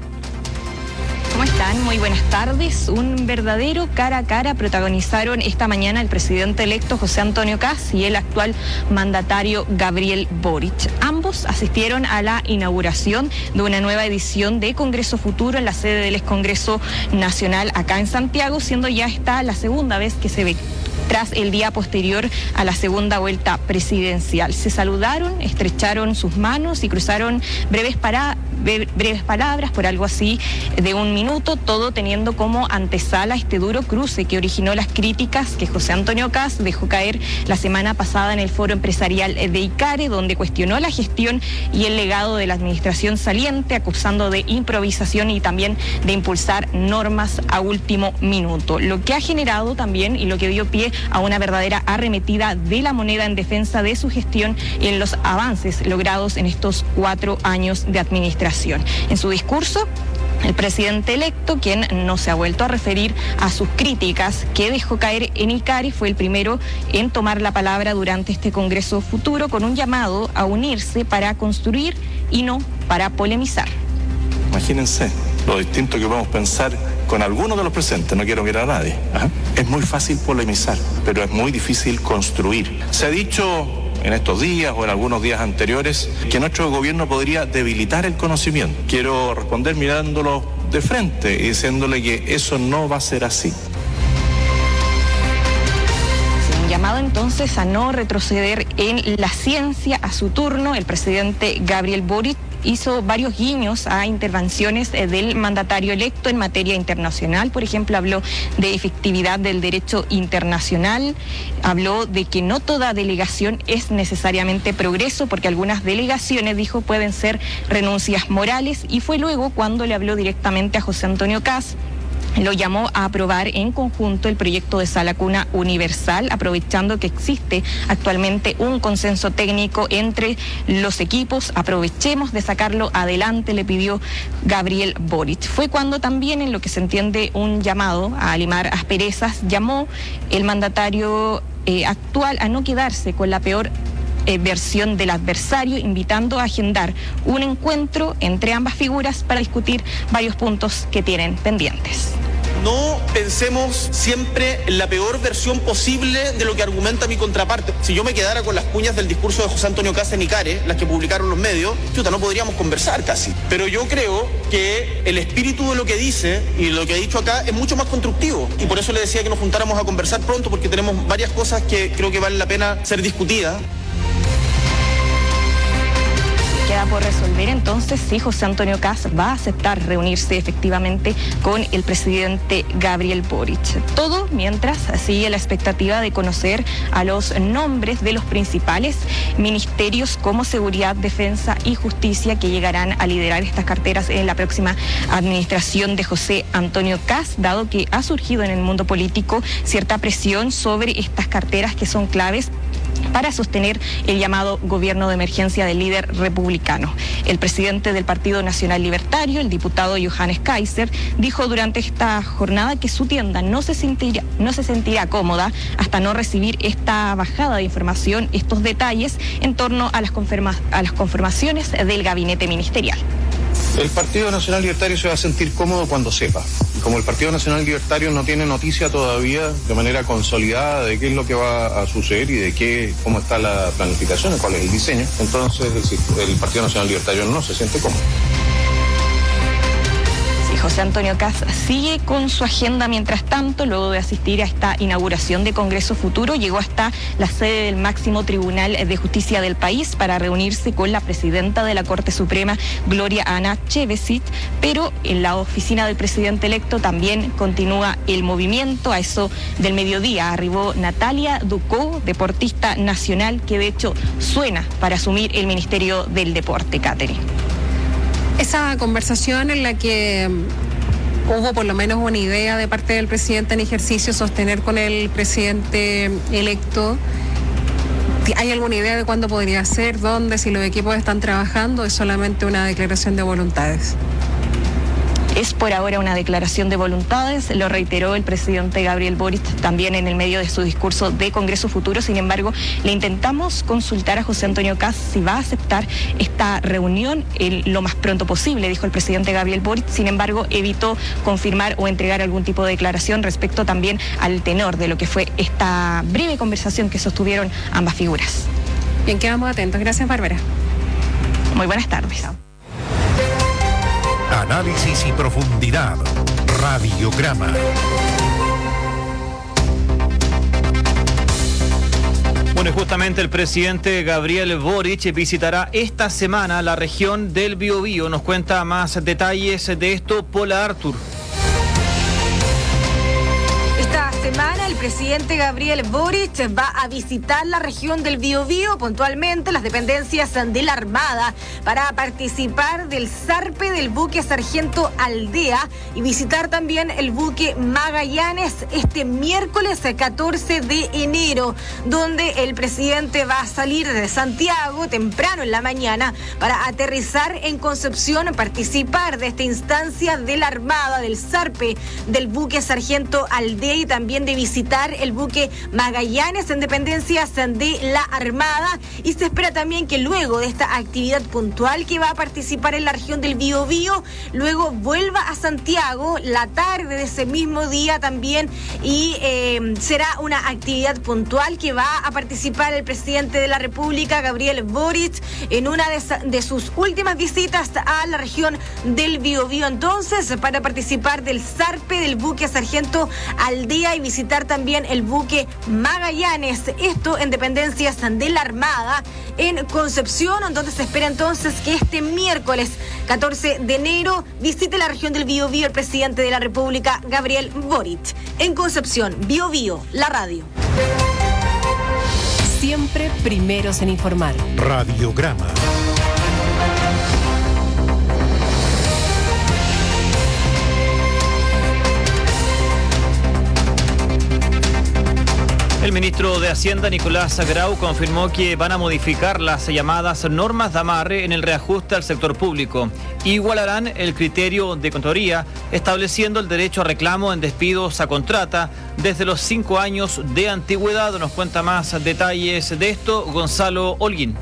¿Cómo están? Muy buenas tardes. Un verdadero cara a cara protagonizaron esta mañana el presidente electo José Antonio Kast y el actual mandatario Gabriel Boric. Ambos asistieron a la inauguración de una nueva edición de Congreso Futuro en la sede del Excongreso Nacional acá en Santiago, siendo ya esta la segunda vez que se ve tras el día posterior a la segunda vuelta presidencial. Se saludaron, estrecharon sus manos y cruzaron breves, para, breves palabras, por algo así de un minuto, todo teniendo como antesala este duro cruce que originó las críticas que José Antonio Kast dejó caer la semana pasada en el foro empresarial de Icare, donde cuestionó la gestión y el legado de la administración saliente, acusando de improvisación y también de impulsar normas a último minuto, lo que ha generado también y lo que dio pie a una verdadera arremetida de la moneda en defensa de su gestión y en los avances logrados en estos cuatro años de administración. En su discurso, el presidente electo, quien no se ha vuelto a referir a sus críticas que dejó caer en Icare, fue el primero en tomar la palabra durante este Congreso Futuro con un llamado a unirse para construir y no para polemizar. Imagínense lo distinto que podemos pensar con algunos de los presentes, no quiero mirar a nadie. ¿Ah? Es muy fácil polemizar, pero es muy difícil construir. Se ha dicho en estos días o en algunos días anteriores que nuestro gobierno podría debilitar el conocimiento. Quiero responder mirándolo de frente y diciéndole que eso no va a ser así. Un llamado entonces a no retroceder en la ciencia. A su turno, el presidente Gabriel Boric hizo varios guiños a intervenciones del mandatario electo en materia internacional. Por ejemplo, habló de efectividad del derecho internacional, habló de que no toda delegación es necesariamente progreso, porque algunas delegaciones, dijo, pueden ser renuncias morales, y fue luego cuando le habló directamente a José Antonio Kast. Lo llamó a aprobar en conjunto el proyecto de Sala Cuna Universal, aprovechando que existe actualmente un consenso técnico entre los equipos. Aprovechemos de sacarlo adelante, le pidió Gabriel Boric. Fue cuando también, en lo que se entiende un llamado a limar asperezas, llamó el mandatario eh, actual a no quedarse con la peor Eh, versión del adversario, invitando a agendar un encuentro entre ambas figuras para discutir varios puntos que tienen pendientes. No pensemos siempre en la peor versión posible de lo que argumenta mi contraparte. Si yo me quedara con las cuñas del discurso de José Antonio Kast en Icare, las que publicaron los medios, chuta, no podríamos conversar casi. Pero yo creo que el espíritu de lo que dice y lo que ha dicho acá es mucho más constructivo. Y por eso le decía que nos juntáramos a conversar pronto, porque tenemos varias cosas que creo que valen la pena ser discutidas. Queda por resolver entonces si José Antonio Kast va a aceptar reunirse efectivamente con el presidente Gabriel Boric. Todo mientras sigue la expectativa de conocer a los nombres de los principales ministerios como Seguridad, Defensa y Justicia que llegarán a liderar estas carteras en la próxima administración de José Antonio Kast, dado que ha surgido en el mundo político cierta presión sobre estas carteras que son claves para sostener el llamado gobierno de emergencia del líder republicano. El presidente del Partido Nacional Libertario, el diputado Johannes Kaiser, dijo durante esta jornada que su tienda no se sentirá, no se sentirá cómoda hasta no recibir esta bajada de información, estos detalles en torno a las, confirma, a las confirmaciones del gabinete ministerial. El Partido Nacional Libertario se va a sentir cómodo cuando sepa. Como el Partido Nacional Libertario no tiene noticia todavía de manera consolidada de qué es lo que va a suceder y de qué, cómo está la planificación, cuál es el diseño, entonces el, el Partido Nacional Libertario no se siente cómodo. José Antonio Kast sigue con su agenda mientras tanto, luego de asistir a esta inauguración de Congreso Futuro, llegó hasta la sede del máximo tribunal de justicia del país para reunirse con la presidenta de la Corte Suprema, Gloria Ana Chevesic, pero en la oficina del presidente electo también continúa el movimiento. A eso del mediodía arribó Natalia Ducó, deportista nacional, que de hecho suena para asumir el Ministerio del Deporte. Catherine. Esa conversación en la que hubo por lo menos una idea de parte del presidente en ejercicio sostener con el presidente electo, ¿hay alguna idea de cuándo podría ser, dónde, si los equipos están trabajando? ¿Es solamente una declaración de voluntades? Es por ahora una declaración de voluntades, lo reiteró el presidente Gabriel Boric también en el medio de su discurso de Congreso Futuro. Sin embargo, le intentamos consultar a José Antonio Kast si va a aceptar esta reunión el, lo más pronto posible, dijo el presidente Gabriel Boric. Sin embargo, evitó confirmar o entregar algún tipo de declaración respecto también al tenor de lo que fue esta breve conversación que sostuvieron ambas figuras. Bien, quedamos atentos. Gracias, Bárbara. Muy buenas tardes. Análisis y profundidad. Radiograma. Bueno, y justamente el presidente Gabriel Boric visitará esta semana la región del Biobío. Nos cuenta más detalles de esto Paula Artur. Esta semana el presidente Gabriel Boric va a visitar la región del Biobío, puntualmente las dependencias de la Armada, para participar del zarpe del buque Sargento Aldea y visitar también el buque Magallanes este miércoles catorce de enero, donde el presidente va a salir de Santiago temprano en la mañana para aterrizar en Concepción, participar de esta instancia de la Armada, del zarpe del buque Sargento Aldea y también de visitar el buque Magallanes en dependencias de la Armada. Y se espera también que luego de esta actividad puntual que va a participar en la región del Biobío, luego vuelva a Santiago la tarde de ese mismo día también y eh, será una actividad puntual que va a participar el presidente de la República, Gabriel Boric, en una de, de sus últimas visitas a la región del Biobío, entonces para participar del zarpe del buque Sargento Aldea y visitar también el buque Magallanes, esto en dependencias de la Armada en Concepción, donde se espera entonces que este miércoles catorce de enero visite la región del Biobío el presidente de la República, Gabriel Boric. En Concepción, Biobío, la radio. Siempre primeros en informar. Radiograma. El ministro de Hacienda, Nicolás Grau, confirmó que van a modificar las llamadas normas de amarre en el reajuste al sector público. Igualarán el criterio de Contraloría, estableciendo el derecho a reclamo en despidos a contrata desde los cinco años de antigüedad. Nos cuenta más detalles de esto Gonzalo Holguín.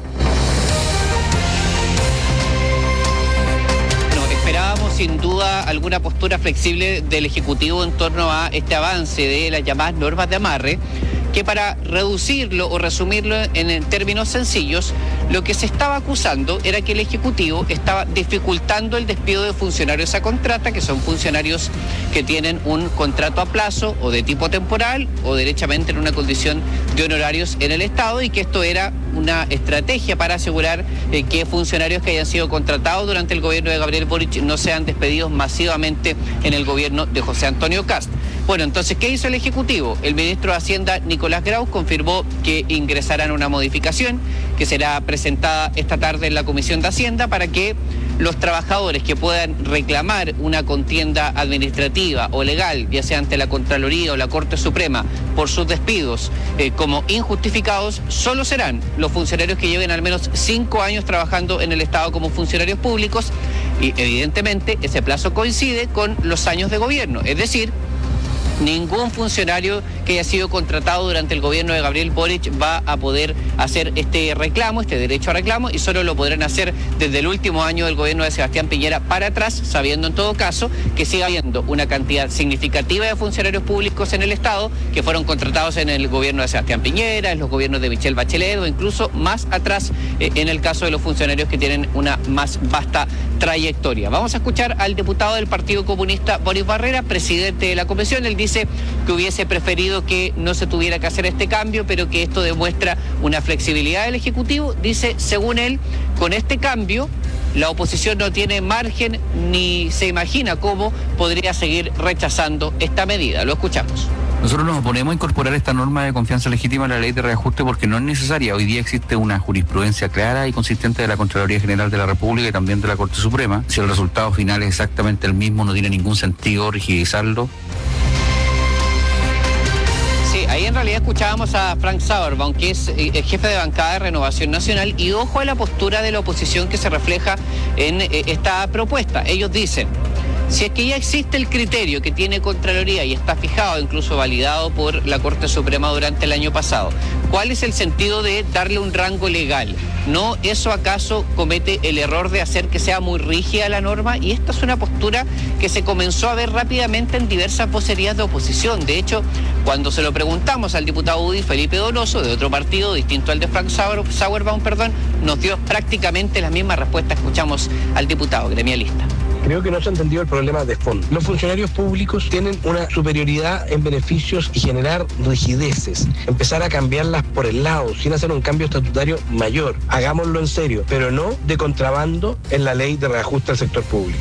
Esperábamos sin duda alguna postura flexible del Ejecutivo en torno a este avance de las llamadas normas de amarre, que para reducirlo o resumirlo en términos sencillos, lo que se estaba acusando era que el Ejecutivo estaba dificultando el despido de funcionarios a contrata, que son funcionarios que tienen un contrato a plazo o de tipo temporal o derechamente en una condición de honorarios en el Estado, y que esto era una estrategia para asegurar eh, que funcionarios que hayan sido contratados durante el gobierno de Gabriel Boric no sean despedidos masivamente en el gobierno de José Antonio Kast. Bueno, entonces, ¿qué hizo el Ejecutivo? El ministro de Hacienda, Nicolás Grau, confirmó que ingresarán una modificación que será presentada esta tarde en la Comisión de Hacienda para que los trabajadores que puedan reclamar una contienda administrativa o legal, ya sea ante la Contraloría o la Corte Suprema, por sus despidos eh, como injustificados, solo serán los funcionarios que lleven al menos cinco años trabajando en el Estado como funcionarios públicos, y evidentemente ese plazo coincide con los años de gobierno, es decir, ningún funcionario que haya sido contratado durante el gobierno de Gabriel Boric va a poder hacer este reclamo, este derecho a reclamo, y solo lo podrán hacer desde el último año del gobierno de Sebastián Piñera para atrás, sabiendo en todo caso que sigue habiendo una cantidad significativa de funcionarios públicos en el Estado que fueron contratados en el gobierno de Sebastián Piñera, en los gobiernos de Michelle Bachelet o incluso más atrás eh, en el caso de los funcionarios que tienen una más vasta trayectoria. Vamos a escuchar al diputado del Partido Comunista, Boris Barrera, presidente de la Comisión. Él dice que hubiese preferido que no se tuviera que hacer este cambio, pero que esto demuestra una flexibilidad del Ejecutivo. Dice, según él, con este cambio la oposición no tiene margen ni se imagina cómo podría seguir rechazando esta medida. Lo escuchamos. Nosotros nos oponemos a incorporar esta norma de confianza legítima a la ley de reajuste porque no es necesaria. Hoy día existe una jurisprudencia clara y consistente de la Contraloría General de la República y también de la Corte Suprema. Si el resultado final es exactamente el mismo, no tiene ningún sentido rigidizarlo. Sí, ahí en realidad escuchábamos a Frank Sauerbaum, que es el jefe de bancada de Renovación Nacional, y ojo a la postura de la oposición que se refleja en esta propuesta. Ellos dicen, si es que ya existe el criterio que tiene Contraloría y está fijado, incluso validado por la Corte Suprema durante el año pasado, ¿cuál es el sentido de darle un rango legal? ¿No eso acaso comete el error de hacer que sea muy rígida la norma? Y esta es una postura que se comenzó a ver rápidamente en diversas vocerías de oposición. De hecho, cuando se lo preguntamos al diputado U D I, Felipe Donoso, de otro partido distinto al de Frank Sauerbaum, perdón, nos dio prácticamente la misma respuesta. Escuchamos al diputado gremialista. Creo que no se ha entendido el problema de fondo. Los funcionarios públicos tienen una superioridad en beneficios y generar rigideces. Empezar a cambiarlas por el lado, sin hacer un cambio estatutario mayor. Hagámoslo en serio, pero no de contrabando en la ley de reajuste al sector público.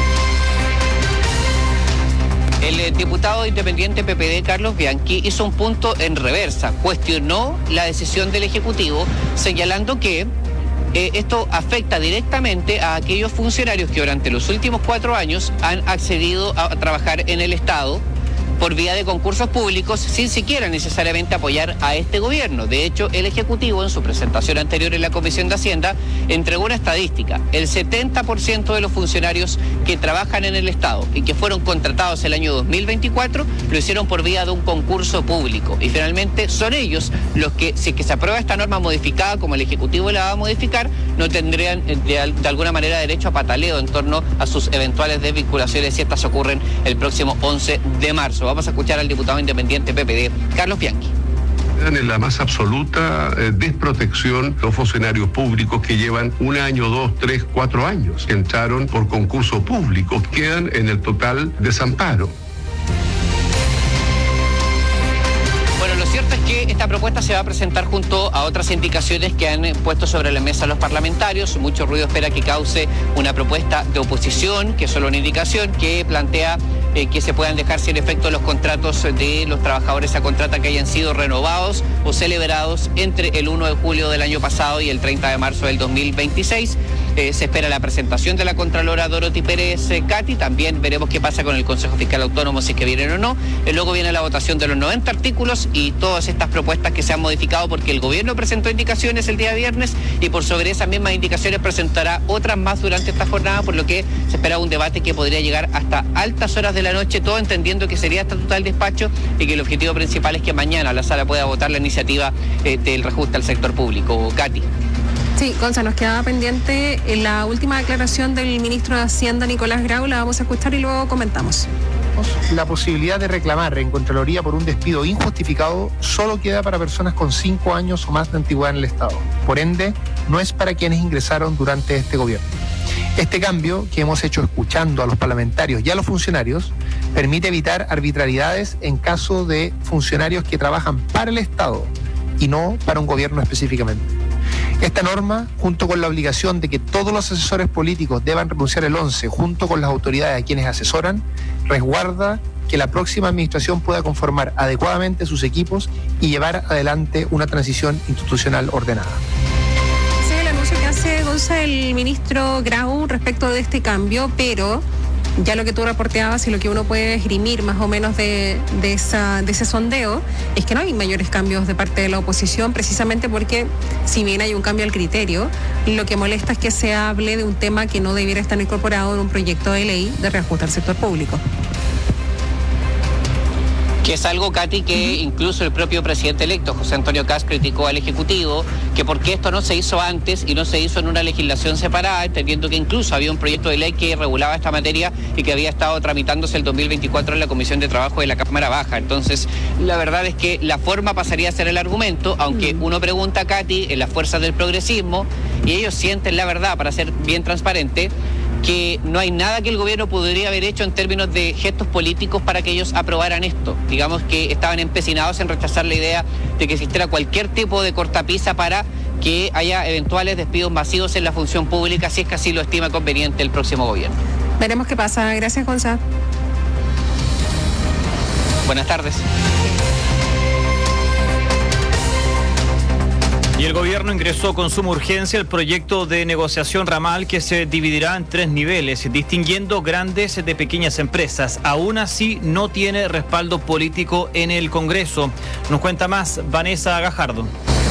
El diputado independiente P P D, Carlos Bianchi, hizo un punto en reversa. Cuestionó la decisión del Ejecutivo, señalando que Eh, esto afecta directamente a aquellos funcionarios que durante los últimos cuatro años han accedido a, a trabajar en el Estado por vía de concursos públicos sin siquiera necesariamente apoyar a este gobierno. De hecho, el Ejecutivo en su presentación anterior en la Comisión de Hacienda entregó una estadística. El setenta por ciento de los funcionarios que trabajan en el Estado y que fueron contratados el año dos mil veinticuatro lo hicieron por vía de un concurso público. Y finalmente son ellos los que, si que se aprueba esta norma modificada como el Ejecutivo la va a modificar, no tendrían de, de alguna manera derecho a pataleo en torno a sus eventuales desvinculaciones si estas ocurren el próximo once de marzo. Vamos a escuchar al diputado independiente P P D, Carlos Bianchi. En la más absoluta eh, desprotección los funcionarios públicos que llevan un año, dos, tres, cuatro años, que entraron por concurso público, quedan en el total desamparo. Bueno, lo cierto es que esta propuesta se va a presentar junto a otras indicaciones que han puesto sobre la mesa los parlamentarios. Mucho ruido espera que cause una propuesta de oposición, que es solo una indicación, que plantea eh, que se puedan dejar sin efecto los contratos de los trabajadores a contrata que hayan sido renovados o celebrados entre el uno de julio del año pasado y el treinta de marzo del dos mil veintiséis. Eh, se espera la presentación de la Contralora Dorothy Pérez eh, Cati. También veremos qué pasa con el Consejo Fiscal Autónomo, si es que vienen o no. Eh, luego viene la votación de los noventa artículos y todas estas propuestas que se han modificado porque el gobierno presentó indicaciones el día viernes y por sobre esas mismas indicaciones presentará otras más durante esta jornada, por lo que se espera un debate que podría llegar hasta altas horas de la noche, todo entendiendo que sería hasta total despacho y que el objetivo principal es que mañana la sala pueda votar la iniciativa eh, del reajuste al sector público. Katy. Sí, Gonza, nos quedaba pendiente la última declaración del ministro de Hacienda, Nicolás Grau. La vamos a escuchar y luego comentamos. trabajos, la posibilidad de reclamar en Contraloría por un despido injustificado solo queda para personas con cinco años o más de antigüedad en el Estado. Por ende, no es para quienes ingresaron durante este gobierno. Este cambio que hemos hecho escuchando a los parlamentarios y a los funcionarios permite evitar arbitrariedades en caso de funcionarios que trabajan para el Estado y no para un gobierno específicamente. Esta norma, junto con la obligación de que todos los asesores políticos deban renunciar el once, junto con las autoridades a quienes asesoran, resguarda que la próxima administración pueda conformar adecuadamente sus equipos y llevar adelante una transición institucional ordenada. Sí, el anuncio que hace Gonza, el ministro Grau respecto de este cambio, pero ya lo que tú reporteabas y lo que uno puede esgrimir más o menos de, de, esa, de ese sondeo es que no hay mayores cambios de parte de la oposición, precisamente porque si bien hay un cambio al criterio, lo que molesta es que se hable de un tema que no debiera estar incorporado en un proyecto de ley de reajuste al sector público. Que es algo, Katy, que incluso el propio presidente electo, José Antonio Kast, criticó al Ejecutivo, que por qué esto no se hizo antes y no se hizo en una legislación separada, entendiendo que incluso había un proyecto de ley que regulaba esta materia y que había estado tramitándose el dos mil veinticuatro en la Comisión de Trabajo de la Cámara Baja. Entonces, la verdad es que la forma pasaría a ser el argumento, aunque uno pregunta, Katy, en las fuerzas del progresismo, y ellos sienten la verdad, para ser bien transparente, que no hay nada que el gobierno podría haber hecho en términos de gestos políticos para que ellos aprobaran esto. Digamos que estaban empecinados en rechazar la idea de que existiera cualquier tipo de cortapisa para que haya eventuales despidos masivos en la función pública, si es que así lo estima conveniente el próximo gobierno. Veremos qué pasa. Gracias, Gonza. Buenas tardes. Y el gobierno ingresó con suma urgencia el proyecto de negociación ramal que se dividirá en tres niveles, distinguiendo grandes de pequeñas empresas. Aún así, no tiene respaldo político en el Congreso. Nos cuenta más Vanessa Gajardo.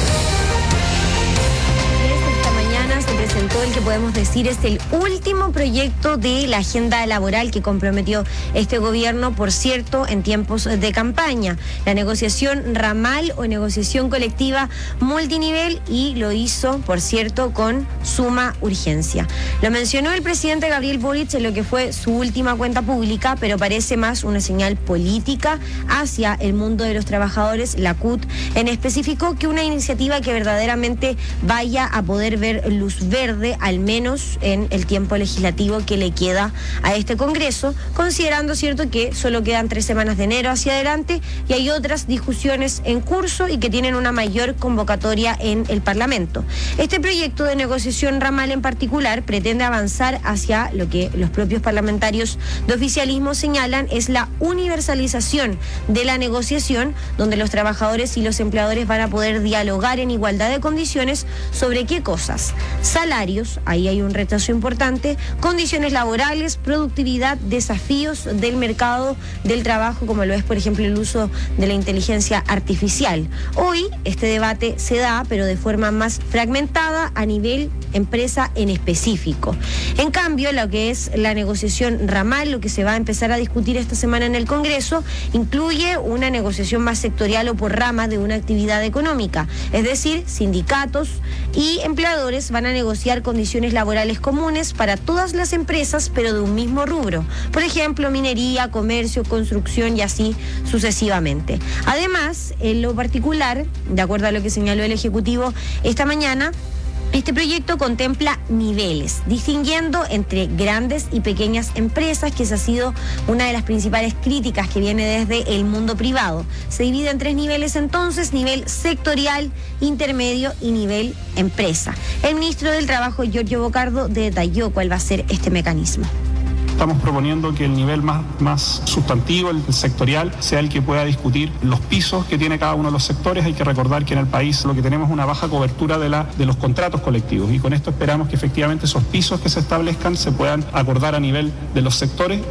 Presentó el que podemos decir es el último proyecto de la agenda laboral que comprometió este gobierno, por cierto, en tiempos de campaña. La negociación ramal o negociación colectiva multinivel, y lo hizo, por cierto, con suma urgencia. Lo mencionó el presidente Gabriel Boric en lo que fue su última cuenta pública, pero parece más una señal política hacia el mundo de los trabajadores, la C U T en específico, que una iniciativa que verdaderamente vaya a poder ver luz verde, al menos en el tiempo legislativo que le queda a este Congreso, considerando, cierto, que solo quedan tres semanas de enero hacia adelante y hay otras discusiones en curso y que tienen una mayor convocatoria en el Parlamento. Este proyecto de negociación ramal en particular pretende avanzar hacia lo que los propios parlamentarios de oficialismo señalan es la universalización de la negociación, donde los trabajadores y los empleadores van a poder dialogar en igualdad de condiciones sobre qué cosas: salarios, ahí hay un retraso importante, condiciones laborales, productividad, desafíos del mercado del trabajo, como lo es, por ejemplo, el uso de la inteligencia artificial. Hoy este debate se da, pero de forma más fragmentada a nivel empresa en específico. En cambio, lo que es la negociación ramal, lo que se va a empezar a discutir esta semana en el Congreso, incluye una negociación más sectorial o por rama de una actividad económica, es decir, sindicatos y empleadores van a negociar condiciones laborales comunes para todas las empresas, pero de un mismo rubro. Por ejemplo, minería, comercio, construcción y así sucesivamente. Además, en lo particular, de acuerdo a lo que señaló el Ejecutivo esta mañana, este proyecto contempla niveles, distinguiendo entre grandes y pequeñas empresas, que esa ha sido una de las principales críticas que viene desde el mundo privado. Se divide en tres niveles entonces: nivel sectorial, intermedio y nivel empresa. El ministro del Trabajo, Giorgio Bocardo, detalló cuál va a ser este mecanismo. Estamos proponiendo que el nivel más, más sustantivo, el sectorial, sea el que pueda discutir los pisos que tiene cada uno de los sectores. Hay que recordar que en el país lo que tenemos es una baja cobertura de, la, de los contratos colectivos, y con esto esperamos que efectivamente esos pisos que se establezcan se puedan acordar a nivel de los sectores.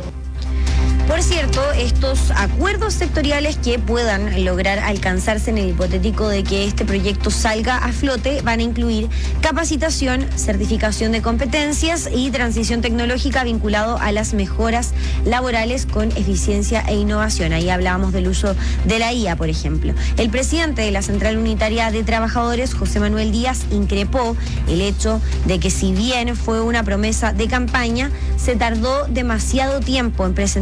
Por cierto, estos acuerdos sectoriales que puedan lograr alcanzarse en el hipotético de que este proyecto salga a flote van a incluir capacitación, certificación de competencias y transición tecnológica vinculado a las mejoras laborales con eficiencia e innovación. Ahí hablábamos del uso de la I A, por ejemplo. El presidente de la Central Unitaria de Trabajadores, José Manuel Díaz, increpó el hecho de que, si bien fue una promesa de campaña, se tardó demasiado tiempo en presentarse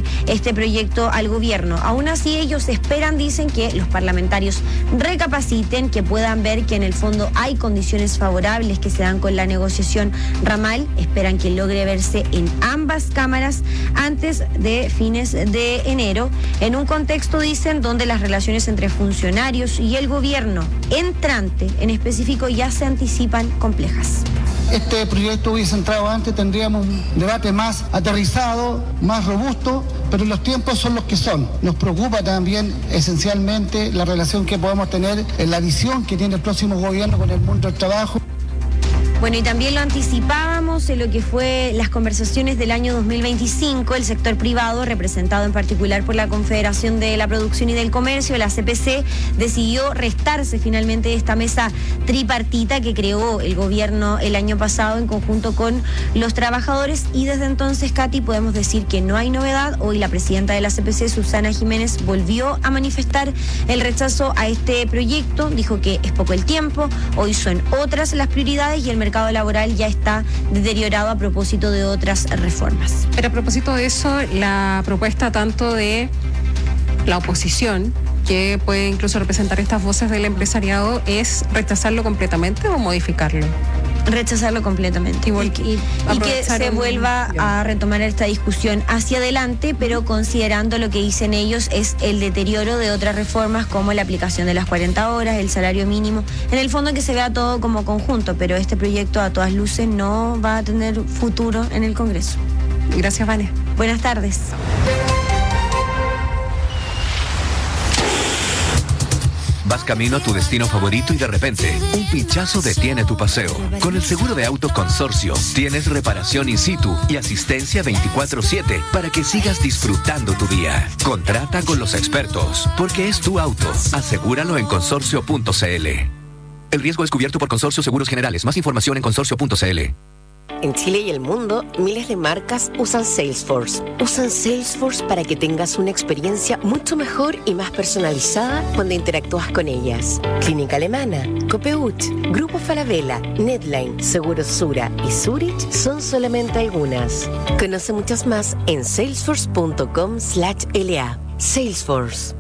este proyecto al gobierno. Aún así, ellos esperan, dicen, que los parlamentarios recapaciten, que puedan ver que en el fondo hay condiciones favorables que se dan con la negociación ramal. Esperan que logre verse en ambas cámaras antes de fines de enero, en un contexto, dicen, donde las relaciones entre funcionarios y el gobierno entrante en específico ya se anticipan complejas. Este proyecto hubiese entrado antes, tendríamos un debate más aterrizado, más robusto, pero los tiempos son los que son. Nos preocupa también esencialmente la relación que podemos tener en la visión que tiene el próximo gobierno con el mundo del trabajo. Bueno, y también lo anticipábamos en lo que fue las conversaciones del año dos mil veinticinco, el sector privado, representado en particular por la Confederación de la Producción y del Comercio, la C P C, decidió restarse finalmente de esta mesa tripartita que creó el gobierno el año pasado en conjunto con los trabajadores, y desde entonces, Katy, podemos decir que no hay novedad. Hoy la presidenta de la C P C, Susana Jiménez, volvió a manifestar el rechazo a este proyecto, dijo que es poco el tiempo, hoy son otras las prioridades y el mercado laboral ya está deteriorado a propósito de otras reformas. Pero a propósito de eso, la propuesta tanto de la oposición, que puede incluso representar estas voces del empresariado, es rechazarlo completamente o modificarlo. Rechazarlo completamente. Igual, y, y, y que se un... vuelva ya. a retomar esta discusión hacia adelante, pero considerando lo que dicen ellos es el deterioro de otras reformas como la aplicación de las cuarenta horas, el salario mínimo. En el fondo, que se vea todo como conjunto, pero este proyecto a todas luces no va a tener futuro en el Congreso. Gracias, Vane. Buenas tardes. Vas camino a tu destino favorito y de repente, un pinchazo detiene tu paseo. Con el seguro de auto Consorcio, tienes reparación in situ y asistencia veinticuatro siete para que sigas disfrutando tu día. Contrata con los expertos, porque es tu auto. Asegúralo en consorcio punto c l. El riesgo es cubierto por Consorcio Seguros Generales. Más información en consorcio punto c l. En Chile y el mundo, miles de marcas usan Salesforce. Usan Salesforce para que tengas una experiencia mucho mejor y más personalizada cuando interactúas con ellas. Clínica Alemana, Copeuch, Grupo Falabella, Netline, Seguros Sura y Zurich son solamente algunas. Conoce muchas más en salesforce punto com slash l a. Salesforce.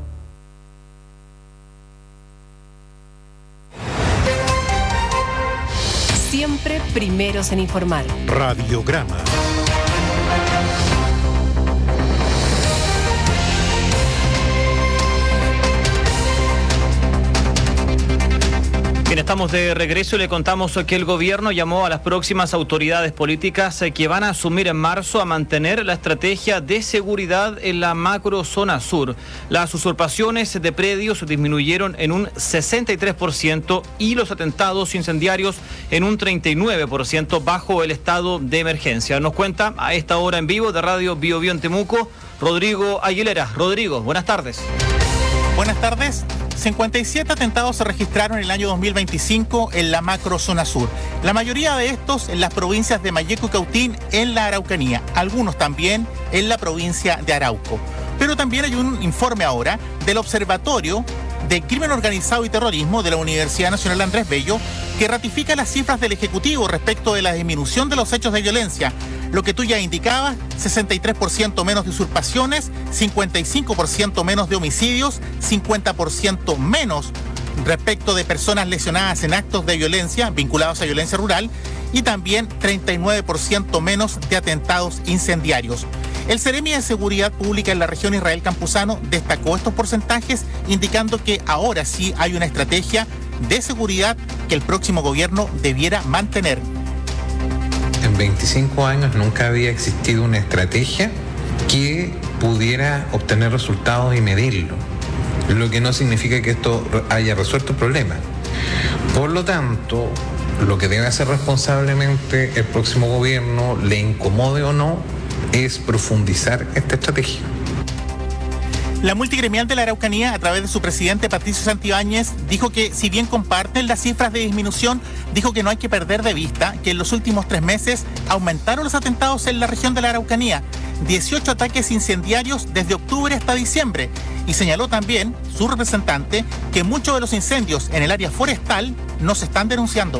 Siempre primeros en informar. Radiograma. Bien, estamos de regreso y le contamos que el gobierno llamó a las próximas autoridades políticas que van a asumir en marzo a mantener la estrategia de seguridad en la macrozona sur. Las usurpaciones de predios disminuyeron en un sesenta y tres por ciento y los atentados incendiarios en un treinta y nueve por ciento bajo el estado de emergencia. Nos cuenta a esta hora en vivo de Radio Bio Bio en Temuco, Rodrigo Aguilera. Rodrigo, buenas tardes. Buenas tardes. cincuenta y siete atentados se registraron en el año dos mil veinticinco en la macrozona sur. La mayoría de estos en las provincias de Malleco y Cautín, en la Araucanía. Algunos también en la provincia de Arauco. Pero también hay un informe ahora del Observatorio de Crimen Organizado y Terrorismo de la Universidad Nacional Andrés Bello, que ratifica las cifras del Ejecutivo respecto de la disminución de los hechos de violencia. Lo que tú ya indicabas, sesenta y tres por ciento menos de usurpaciones, cincuenta y cinco por ciento menos de homicidios, cincuenta por ciento menos respecto de personas lesionadas en actos de violencia vinculados a violencia rural y también treinta y nueve por ciento menos de atentados incendiarios. El Seremi de Seguridad Pública en la región Israel Campuzano destacó estos porcentajes, indicando que ahora sí hay una estrategia de seguridad que el próximo gobierno debiera mantener. En veinticinco años nunca había existido una estrategia que pudiera obtener resultados y medirlo, lo que no significa que esto haya resuelto el problema. Por lo tanto, lo que debe hacer responsablemente el próximo gobierno, le incomode o no, es profundizar esta estrategia. La multigremial de la Araucanía, a través de su presidente Patricio Santibáñez, dijo que si bien comparten las cifras de disminución, dijo que no hay que perder de vista que en los últimos tres meses aumentaron los atentados en la región de la Araucanía, dieciocho ataques incendiarios desde octubre hasta diciembre, y señaló también su representante que muchos de los incendios en el área forestal no se están denunciando.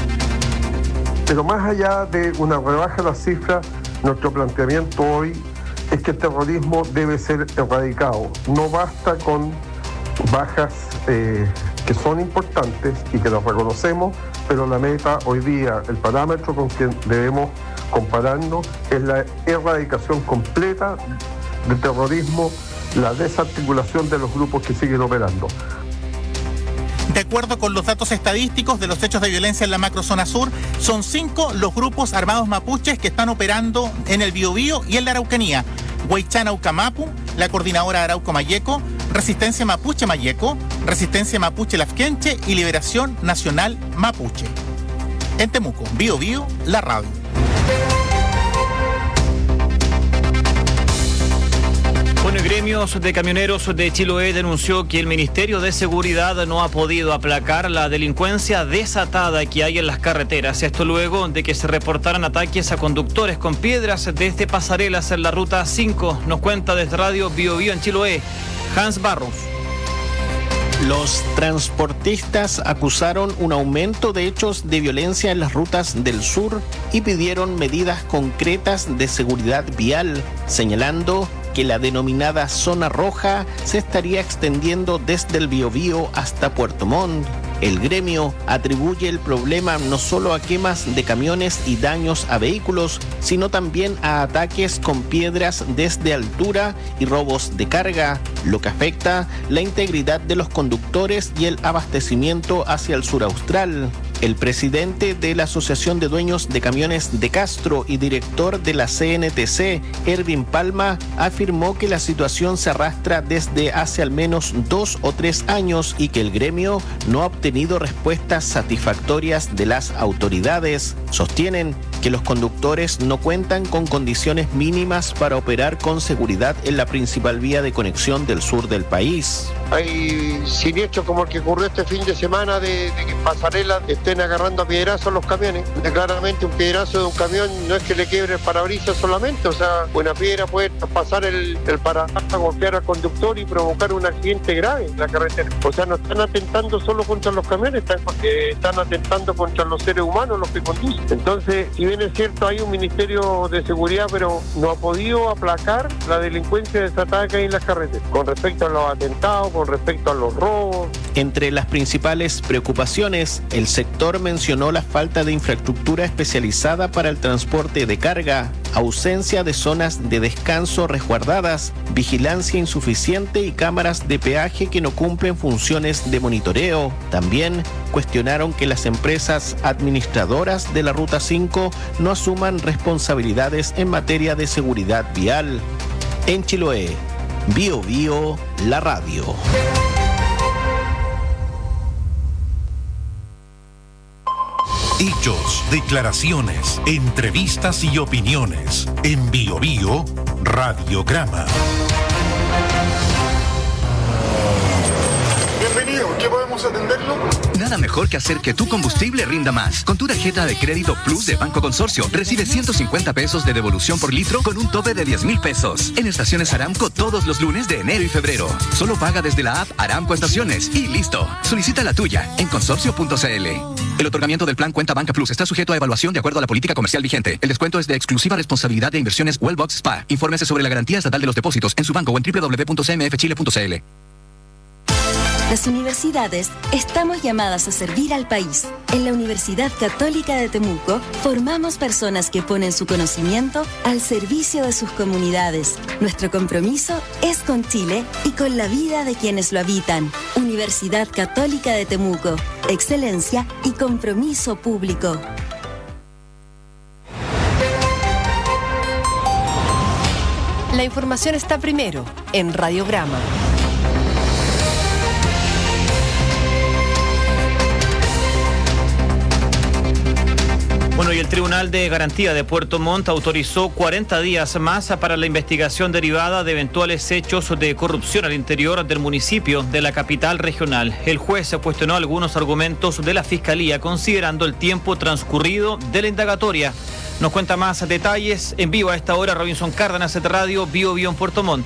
Pero más allá de una rebaja de las cifras, nuestro planteamiento hoy es que el terrorismo debe ser erradicado. No basta con bajas eh, que son importantes y que las reconocemos, pero la meta hoy día, el parámetro con que debemos compararnos es la erradicación completa del terrorismo, la desarticulación de los grupos que siguen operando. De acuerdo con los datos estadísticos de los hechos de violencia en la macrozona sur, son cinco los grupos armados mapuches que están operando en el Biobío y en la Araucanía. Huaychana Ucamapu, la Coordinadora Arauco Mayeco, Resistencia Mapuche Mayeco, Resistencia Mapuche Lafkenche y Liberación Nacional Mapuche. En Temuco, Biobío, la radio. Bueno, gremios de camioneros de Chiloé denunció que el Ministerio de Seguridad no ha podido aplacar la delincuencia desatada que hay en las carreteras. Esto luego de que se reportaran ataques a conductores con piedras desde pasarelas en la ruta cinco. Nos cuenta desde Radio Biobío en Chiloé, Hans Barros. Los transportistas acusaron un aumento de hechos de violencia en las rutas del sur y pidieron medidas concretas de seguridad vial, señalando que la denominada zona roja se estaría extendiendo desde el Biobío hasta Puerto Montt. El gremio atribuye el problema no solo a quemas de camiones y daños a vehículos, sino también a ataques con piedras desde altura y robos de carga, lo que afecta la integridad de los conductores y el abastecimiento hacia el sur austral. El presidente de la Asociación de Dueños de Camiones de Castro y director de la C N T C, Erwin Palma, afirmó que la situación se arrastra desde hace al menos dos o tres años y que el gremio no ha obtenido respuestas satisfactorias de las autoridades. Sostienen que los conductores no cuentan con condiciones mínimas para operar con seguridad en la principal vía de conexión del sur del país. Hay siniestros como el que ocurrió este fin de semana de, de que en pasarelas estén agarrando a piedrazos los camiones. Claramente un piedrazo de un camión no es que le quiebre el parabrisas solamente, o sea, una piedra puede pasar el, el parabrisas, golpear al conductor y provocar un accidente grave en la carretera. O sea, no están atentando solo contra los camiones, están, eh, están atentando contra los seres humanos, los que conducen. Entonces, si bien es cierto, hay un Ministerio de Seguridad, pero no ha podido aplacar la delincuencia desatada que hay en las carreteras. Con respecto a los atentados, con respecto a los robos. Entre las principales preocupaciones, el sector mencionó la falta de infraestructura especializada para el transporte de carga, ausencia de zonas de descanso resguardadas, vigilancia insuficiente y cámaras de peaje que no cumplen funciones de monitoreo. También cuestionaron que las empresas administradoras de la Ruta cinco no asuman responsabilidades en materia de seguridad vial. En Chiloé, Biobío, la radio. Hechos, declaraciones, entrevistas y opiniones. En Biobío, Radiograma. Bienvenido, ¿qué podemos atenderlo? Nada mejor que hacer que tu combustible rinda más. Con tu tarjeta de crédito Plus de Banco Consorcio, recibe ciento cincuenta pesos de devolución por litro con un tope de diez mil pesos. En estaciones Aramco todos los lunes de enero y febrero. Solo paga desde la app Aramco Estaciones y listo. Solicita la tuya en consorcio punto c l. El otorgamiento del plan Cuenta Banca Plus está sujeto a evaluación de acuerdo a la política comercial vigente. El descuento es de exclusiva responsabilidad de Inversiones Wellbox Spa. Infórmese sobre la garantía estatal de los depósitos en su banco o en doble u doble u doble u punto c m f chile punto c l. Las universidades estamos llamadas a servir al país. En la Universidad Católica de Temuco formamos personas que ponen su conocimiento al servicio de sus comunidades. Nuestro compromiso es con Chile y con la vida de quienes lo habitan. Universidad Católica de Temuco. Excelencia y compromiso público. La información está primero en Radiograma. Bueno, y el Tribunal de Garantía de Puerto Montt autorizó cuarenta días más para la investigación derivada de eventuales hechos de corrupción al interior del municipio de la capital regional. El juez cuestionó algunos argumentos de la Fiscalía considerando el tiempo transcurrido de la indagatoria. Nos cuenta más detalles en vivo a esta hora Robinson Cárdenas de Radio Biobío en Puerto Montt.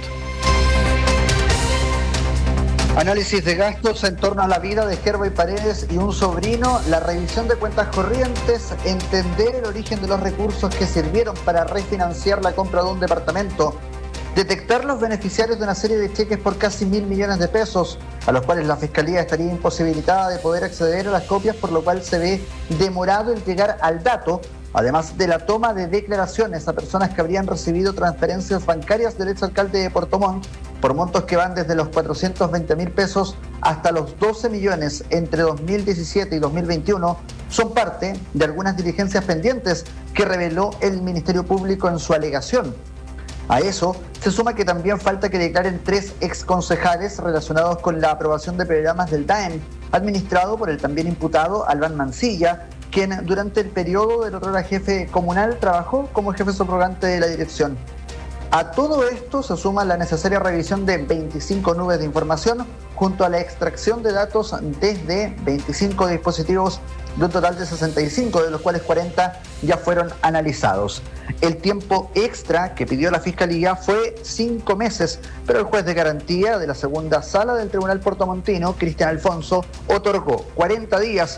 Análisis de gastos en torno a la vida de Hervey Paredes y un sobrino, la revisión de cuentas corrientes, entender el origen de los recursos que sirvieron para refinanciar la compra de un departamento detectar los beneficiarios de una serie de cheques por casi mil millones de pesos, a los cuales la Fiscalía estaría imposibilitada de poder acceder a las copias, por lo cual se ve demorado el llegar al dato, además de la toma de declaraciones a personas que habrían recibido transferencias bancarias del exalcalde de Puerto Montt por montos que van desde los cuatrocientos veinte mil pesos hasta los doce millones entre dos mil diecisiete y dos mil veintiuno, son parte de algunas diligencias pendientes que reveló el Ministerio Público en su alegación. A eso se suma que también falta que declaren tres exconcejales relacionados con la aprobación de programas del D A E M, administrado por el también imputado Albán Mancilla, quien durante el periodo del otrora jefe comunal trabajó como jefe subrogante de la dirección. A todo esto se suma la necesaria revisión de veinticinco nubes de información junto a la extracción de datos desde veinticinco dispositivos de un total de sesenta y cinco, de los cuales cuarenta ya fueron analizados. El tiempo extra que pidió la Fiscalía fue cinco meses, pero el juez de garantía de la segunda sala del Tribunal Portomontino, Cristian Alfonso, otorgó cuarenta días,